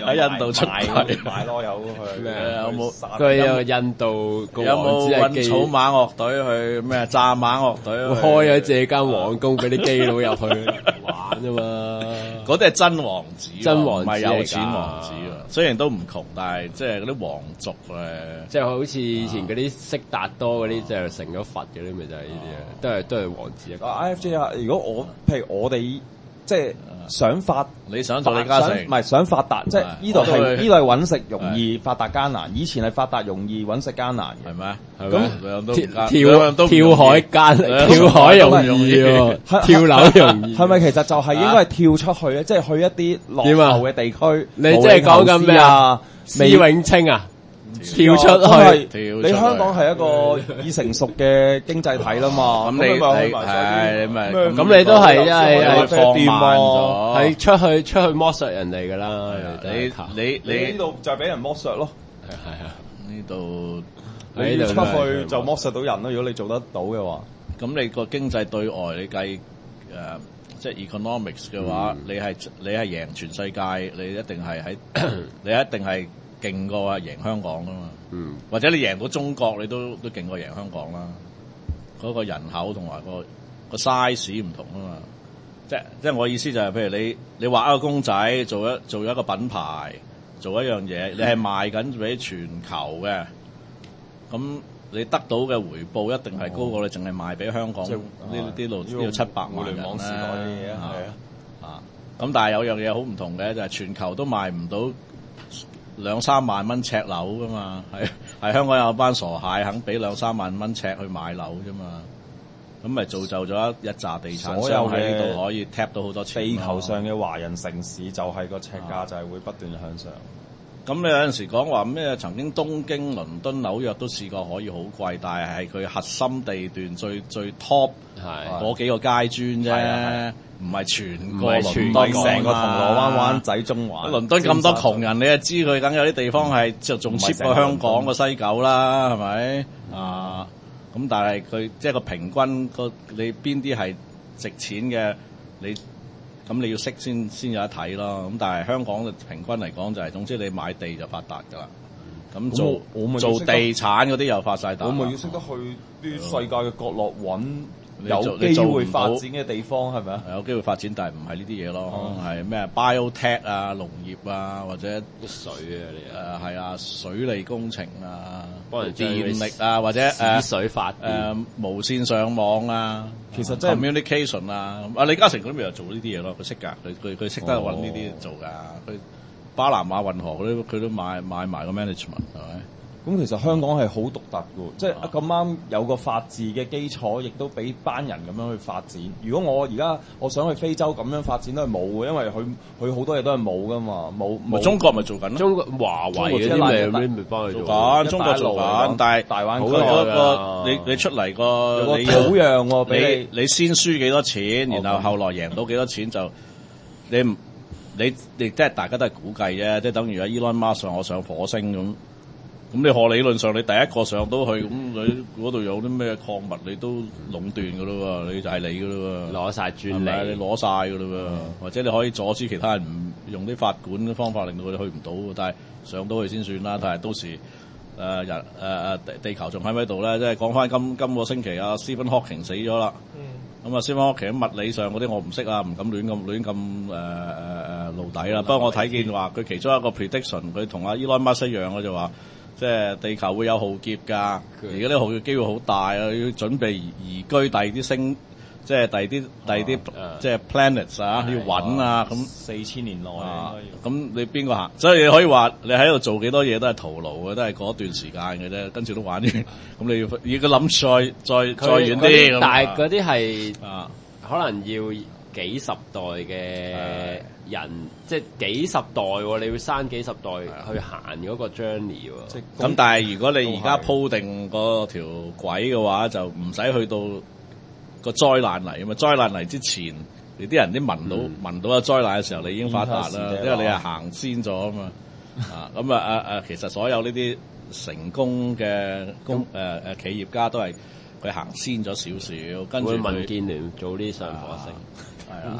喺印度出賣買咯，有去咩有冇佢有印度個有王冇子係基揾草蜢樂隊去咩炸馬樂隊去開咗自己間皇宮俾啲基佬入去玩啫嘛？ 嗰啲係真王子， 真王子唔係有錢王子啊！雖然都唔窮，但係即係嗰啲皇族咧， 即係好似以前嗰啲悉達多嗰啲，就係成咗佛嗰啲，咪就係呢啲啊，都係都係王子啊。 I F J 啊，如果我譬如我哋即係想發， 你想做李嘉誠， 唔係想發達，即係呢度係呢度係揾食容易，發達艱難。以前係發達容易，揾食艱難嘅， 係咪？ 咁兩樣都跳跳跳海艱，跳海容易喎，跳樓容易。 係咪其實就係應該係跳出去咧？即係去一啲落後嘅地區。 你即係講緊咩啊？施永青啊？跳出去， 你香港係一個已成熟嘅經濟體啦嘛。 咁你係你咪咁你都係因為係放慢咗， 係出去出去剝削人哋噶啦。 你你你呢度就係俾人剝削咯。 係係啊， 呢度你出去就剝削到人咯。如果你做得到嘅話， 咁你個經濟對外你計誒，即係 economics 嘅話，你係你係贏全世界，你一定係喺你一定係。勁過啊，贏香港噶嘛，嗯，或者你贏到中國，你都都勁過贏香港啦。嗰、那個人口同埋個個 size 唔同啊嘛，即即係我意思就係、是，譬如你你畫一個公仔，做一做一個品牌，做一樣嘢，你係賣緊俾全球嘅，咁你得到嘅回報一定係高過你淨係賣俾香港呢啲度呢度七百萬人啦。係啊，啊，咁但係有樣嘢好唔同嘅就係、是、全球都賣唔到。兩三萬蚊尺樓噶嘛，係係香港有班傻蟹肯俾兩三萬蚊尺去買樓啫嘛，咁咪造就咗一一紮地產商喺呢度可以 tap 到好多錢。 地球上嘅華人城市就係個尺價就係會不斷向上。 咁你有陣時講話咩？曾經東京、倫敦、紐約都試過可以好貴，但係係佢核心地段最最 top 嗰幾個街磚啫。唔係全個倫敦， 成個銅鑼灣、灣仔、中環。 倫敦咁多窮人，你就知佢梗有啲地方係就仲 cheap 過香港個西九啦，係咪？啊，咁但係佢即係個平均個你邊啲係值錢嘅，你咁你要識先先有得睇咯。咁但係香港嘅平均嚟講就係、是，總之你買地就發達㗎啦。咁做做地產嗰啲又發晒達。 我咪要識得去啲世界嘅角落揾。有機會發展嘅地方係咪啊？ 有機會發展，但係唔係呢啲嘢咯，係咩 biotech 啊、農業啊，或者水啊，誒係啊，水利工程啊， 幫人電力啊，或者誒水發誒無線上網啊， 其實即係 communication 啊。啊李嘉誠嗰邊又做呢啲嘢咯，佢識㗎，佢佢佢識得揾呢啲做㗎。佢巴拿馬運河佢都佢都買買埋個 management 係咪？ 咁其實香港係好獨特嘅，即係咁啱有個法治嘅基礎，亦都俾班人咁樣去發展。如果我而家我想去非洲咁樣發展都係冇嘅，因為佢佢好多嘢都係冇噶嘛，冇冇。 中國咪做緊咯？ 中國華為嗰啲咪咪幫佢做緊，中國做緊，但係大灣區嗰個你你出嚟個有個土壤喎，俾你你先輸幾多錢，然後後來贏到幾多錢就你唔你你即係大家都係估計啫，即係等於阿 Elon Musk 我上火星咁。咁你何理論上你第一個上到去，咁你嗰度有啲咩礦物你都壟斷噶咯喎，你就係你噶咯喎， 攞晒專利， 你攞晒噶咯喎，或者你可以阻止其他人唔用啲法管嘅方法令到佢哋去唔到，但係上到去先算啦。但係到時誒人誒誒地球仲喺唔喺度咧？即係講翻今今個星期啊 Stephen Hawking 死咗啦。咁啊 Stephen Hawking 喺物理上嗰啲我唔識啊，唔敢亂咁亂咁誒誒誒露底啦。不過我睇見話佢其中一個 prediction，佢同阿 Elon Musk 一樣，我就話。即係地球會有浩劫㗎，而家啲浩劫機會好大啊！要準備移居第二啲星，即係第二啲第二啲即係 planets 啊，要揾啊咁。 四千年內啊， 咁你邊個行？所以你可以話你喺度做幾多嘢都係徒勞嘅，都係嗰段時間嘅啫，跟住都玩完。咁你要如果諗再再再遠啲， 但係嗰啲係可能要幾十代嘅人，即係幾十代喎，你要生幾十代去行嗰個 journey 喎。 咁但係如果你而家鋪定嗰條軌嘅話，就唔使去到個災難嚟啊嘛！災難嚟之前，你啲人啲聞到、嗯、聞到個災難嘅時候，你已經發達啦，因為你係行先咗啊嘛。啊，咁啊啊啊，其實所有呢啲成功嘅公誒誒企業家都係佢行先咗少少，跟住民建聯早啲上火星。 係啊，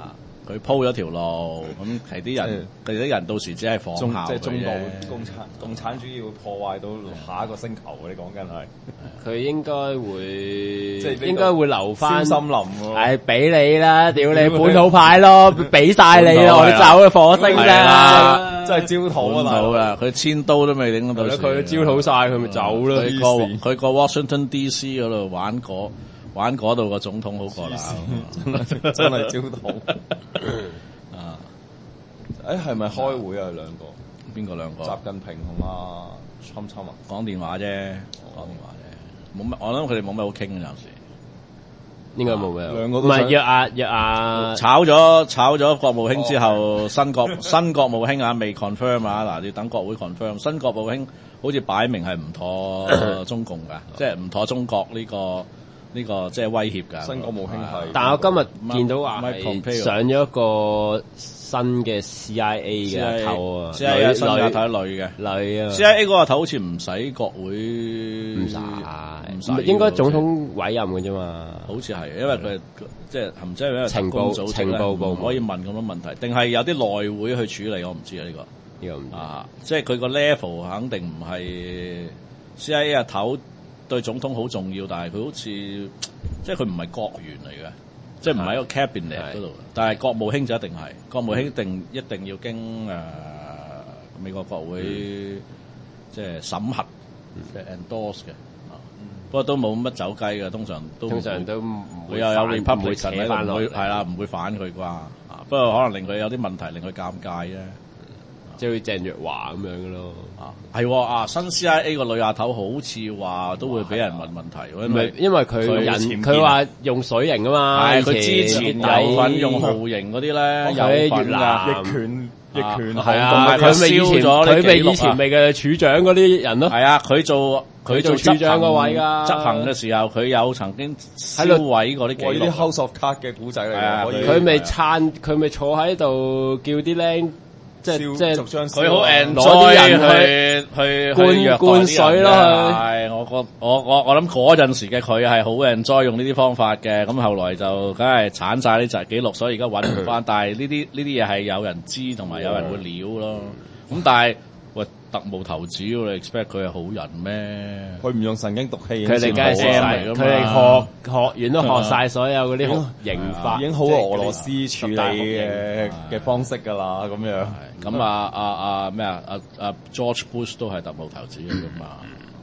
佢鋪咗條路，咁其啲人，其啲人到時只係仿效即係中嘅啫。 部共產共產主義會破壞到下一個星球嘅，你講緊係。 佢應該會， 即係應該會留翻森林喎。 係俾你啦，屌你本土派咯，俾晒你咯，我哋走去火星啫， 真係焦土啊！ 好啦，佢千刀都未頂到。 佢焦土晒，佢咪走咯。 佢個佢個 Washington D C 嗰度玩嗰玩嗰度個總統好過啦， 真係焦土。啊！誒係咪開會啊？兩個邊個兩個？ 習近平同阿侵侵啊？ 講電話啫，講電話啫，冇乜。我諗佢哋冇乜好傾嘅暫時。 應該冇咩， 兩個都唔係約阿約阿炒咗炒咗國務卿之後，新國新國務卿啊未 confirm 啊，嗱要等國會 confirm。新國務卿好似擺明係唔妥中共㗎，即係唔妥中國呢個呢個即係威脅㗎。 新國務卿係， 但係我今日見到話係上咗一個新嘅 C I A 嘅頭啊 ，C I A 新嘅頭女嘅女啊 ，C I A 嗰個頭好似唔使國會唔使， 唔使應該總統委任嘅啫嘛。 好似係，因為佢即係唔知係因為情報組情報部唔可以問咁多問題，定係有啲內會去處理，我唔知啊呢個呢個唔知啊，即係佢個 level 肯定唔係 C I A 啊頭對總統好重要，但係佢好似即係佢唔係國員嚟嘅。即係唔喺個 cabinet 嗰度，但係國務卿就一定係國務卿一定一定要經誒、呃、美國國會、嗯、即係審核嘅 endorse 嘅，嗯、不過都冇乜走雞嘅，通常都通常都唔會有有 Republican 喺度，唔會係係啦，唔會反佢啩，不過可能令佢有啲問題，令佢尷尬啫。 即係好似鄭若驊咁樣嘅咯， 啊係啊，新 C I A 個女亞頭好似話都會俾人問問題，因為因為佢引佢話用水型啊嘛， 係佢之前有份用豪型嗰啲咧，有越南逆權逆權係啊，佢咪以前佢咪以前咪嘅處長嗰啲人咯， 係啊，佢做佢做處長個位㗎， 執行嘅時候佢有曾經銷毀嗰啲記錄， 呢啲 House of Cards嘅古仔嚟嘅， 佢咪撐佢咪坐喺度叫啲僆。即係即係佢好 enjoy 人去去灌灌水咯， 係我覺我我我諗嗰陣時嘅佢係好 enjoy 用呢啲方法嘅，咁後來就梗係鏟晒啲集記錄，所以而家揾唔翻。但係呢啲呢啲嘢係有人知同埋有人會料咯。咁但係喂特務頭子，你 expect 佢係好人咩？ 佢唔用神經毒氣， 佢哋梗係佢哋學學院都學晒所有嗰啲刑法， 已經好俄羅斯處理嘅嘅方式㗎啦，咁樣。 咁啊啊啊咩啊啊啊 George Bush 都係特務頭子嚟噶嘛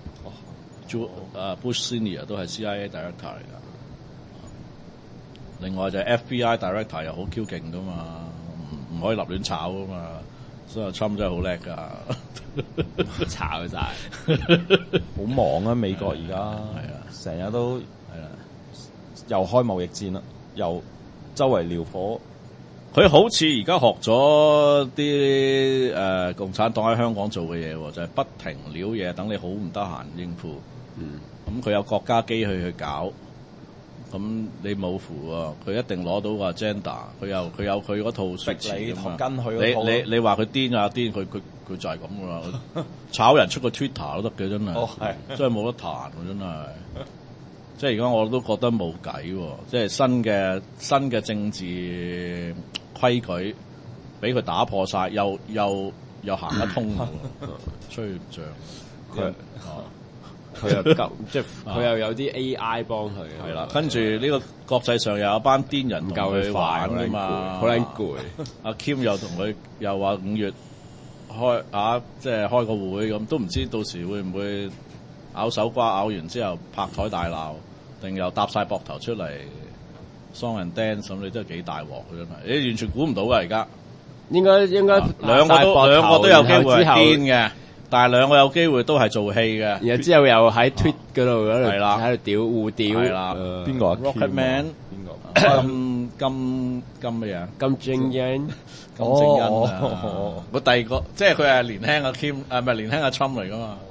，Jo 啊 Bush Senior 都係 C I A Director 嚟噶，另外就係 F B I Director 又好 Q 勁噶嘛，唔唔可以立亂炒噶嘛，所以 Trump 真係好叻噶， 炒晒， 好忙啊美國而家，係啊，成日都係啊，又開貿易戰啦，又周圍撩火。 佢好似而家學咗啲誒共產黨喺香港做嘅嘢喎，就係、是、不停撩嘢，等你好唔得閒應付。嗯，咁佢有國家機去去搞，咁你冇符喎，佢一定攞到個 agenda，佢又佢有佢嗰套説辭㗎嘛。 跟佢你你你話佢癲啊癲，佢佢佢就係咁噶啦，炒人出個 Twitter 都得嘅真係， 哦、 真係冇得彈喎真係。即係而家我都覺得冇計喎，即係新嘅新嘅政治規矩俾佢打破晒，又又又行得通喎，吹唔脹佢， 佢又夠即係佢又有啲 A I 幫佢， 係啦。跟住呢個國際上又有班癲人夠佢玩㗎嘛， 好撚攰。 阿 Kim 又同佢又話五月開啊，即係開個會咁，都唔知到時會唔會咬手瓜咬完之後拍台大鬧。定又搭晒膊頭出嚟 song and dance 咁，你真係幾大鑊嘅真係，你完全估唔到㗎而家。 應該應該兩個都兩個都有機會係癲嘅，但係兩個有機會都係做戲嘅。 然後之後又喺 tweet 嗰度嗰度喺度屌互屌。 係啦， 邊個啊 ？Rocket Man 邊個？金金金乜嘢？ 金正恩。 金正恩啊！我第二個即係佢係年輕阿 Kim，誒唔係年輕阿 Trump 嚟㗎嘛？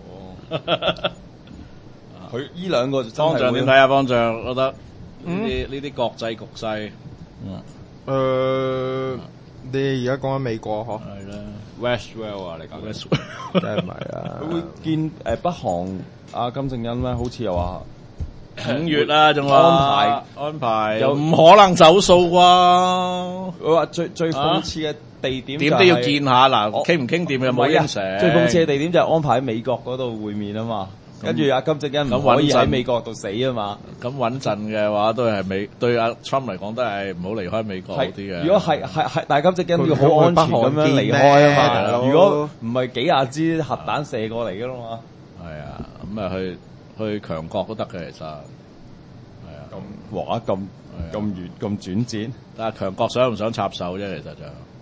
佢依兩個方丈點睇啊？方丈覺得呢啲呢啲國際局勢， 嗯，誒，你而家講緊美國嗬？ 係啦 ，Westwell 啊，你講 Westwell，真係唔係啊？ 佢會見誒北韓阿金正恩咧，好似又話五月啦，仲話安排安排又唔可能走數啩？ 我話最最諷刺嘅地點點都要見下嗱，傾唔傾掂又冇應承。 最諷刺嘅地點就係安排喺美國嗰度會面啊嘛。跟住阿金正恩唔可以喺美國度死啊嘛。 咁穩陣嘅話，都係美對阿 Trump 嚟講都係唔好離開美國好啲嘅。 如果係係係，但係金正恩要好安全咁樣離開啊嘛。如果唔係幾廿支核彈射過嚟噶啦嘛。 係啊，咁啊去去強國都得嘅，其實係啊。 咁哇咁咁遠咁轉折， 但係強國想唔想插手啫？其實就。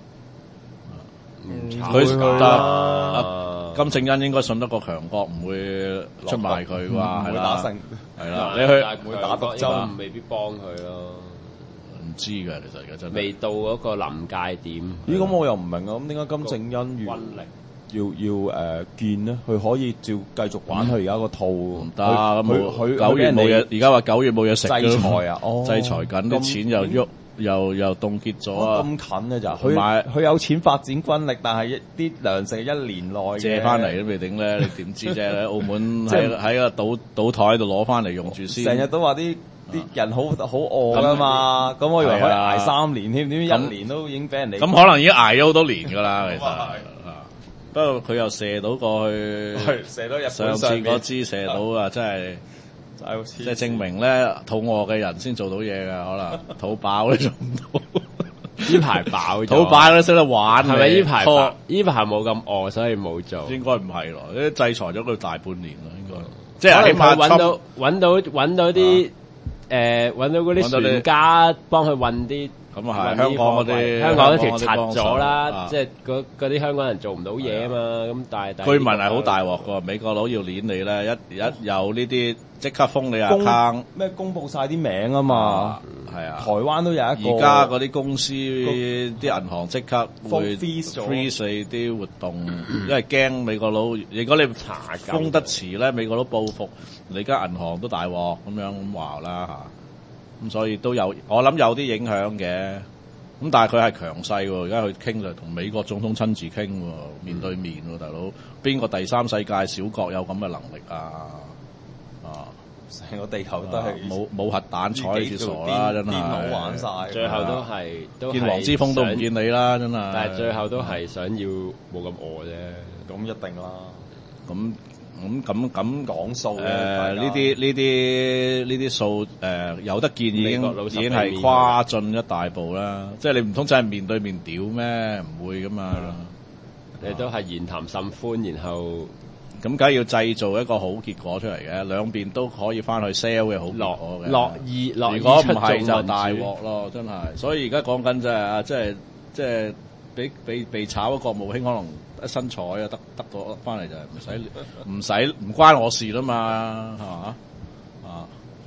佢得金正恩應該信得過強國，唔會出賣佢啩，係啦，係啦，你去會打毒針，未必幫佢咯。 唔知㗎，其實而家真係未到嗰個臨界點。 咦？咁我又唔明啊！咁點解金正恩要要要誒見呢？佢可以照繼續玩佢而家個套唔得，咁佢九月冇嘢，而家話九月冇嘢食制裁啊！ 制裁緊啲錢又喐。又又凍結咗啊！ 咁近嘅咋？佢佢有錢發展軍力，但係啲糧食一年內借翻嚟都未定咧，你點知啫？喺澳門喺喺個賭賭台度攞翻嚟用住先。 成日都話啲啲人好好餓噶嘛，咁我以為可以捱三年添，點知一年都已經俾人哋。 咁可能已經捱咗好多年㗎啦，其實。不過佢又射到過去， 射到日本上次嗰支射到啊，真係。即係證明咧，肚餓嘅人先做到嘢㗎，可能肚飽都做唔到。 呢排飽咗， 肚飽都識得玩， 係咪呢排飽？呢排冇咁餓，所以冇做。 應該唔係咯，啲制裁咗佢大半年啦，應該。 即係起碼揾到揾到揾到啲誒揾到嗰啲船家幫佢運啲。 咁啊係，香港嗰啲香港嗰條拆咗啦，即係嗰嗰啲香港人做唔到嘢啊嘛，咁但係居民係好大鑊㗎，美國佬要攆你咧，一一有呢啲即刻封你 account， 咩公佈曬啲名啊嘛， 係啊， 台灣都有一個， 而家嗰啲公司啲銀行即刻會 freeze 你啲活動，因為驚美國佬，如果你查封得遲咧，美國佬報復，你間銀行都大鑊咁樣咁話啦嚇。咁所以都有，我諗有啲影響嘅。咁但係佢係強勢喎，而家去傾就同美國總統親自傾喎，面對面喎，大佬。邊個第三世界小國有咁嘅能力啊？啊！ 成個地球都係冇冇核彈睬你傻啦，真係。 電腦玩曬， 最後都係都見黃之鋒都唔見你啦，真係。 但係最後都係想要冇咁餓啫。 咁一定啦。 咁。咁咁咁講數誒呢啲呢啲呢啲數誒有得見已經已經係跨進一大步啦，即係你唔通真係面對面屌咩？唔會噶嘛， 你都係言談甚歡，然後咁梗係要製造一個好結果出嚟嘅，兩邊都可以翻去 sell 嘅好結果嘅。 樂意樂意如果唔係就大鑊咯，真係。所以而家講緊就係啊，即係即係俾俾被炒嘅國務卿可能。一身彩啊，得得到翻嚟就係唔使唔使唔關我事啦嘛，係嘛啊？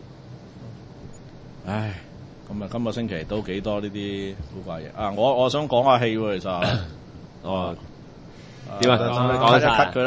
唉，咁啊，今個星期都幾多呢啲古怪嘢啊！我我想講下戲喎，其實哦， 點啊？講一 cut 佢啦。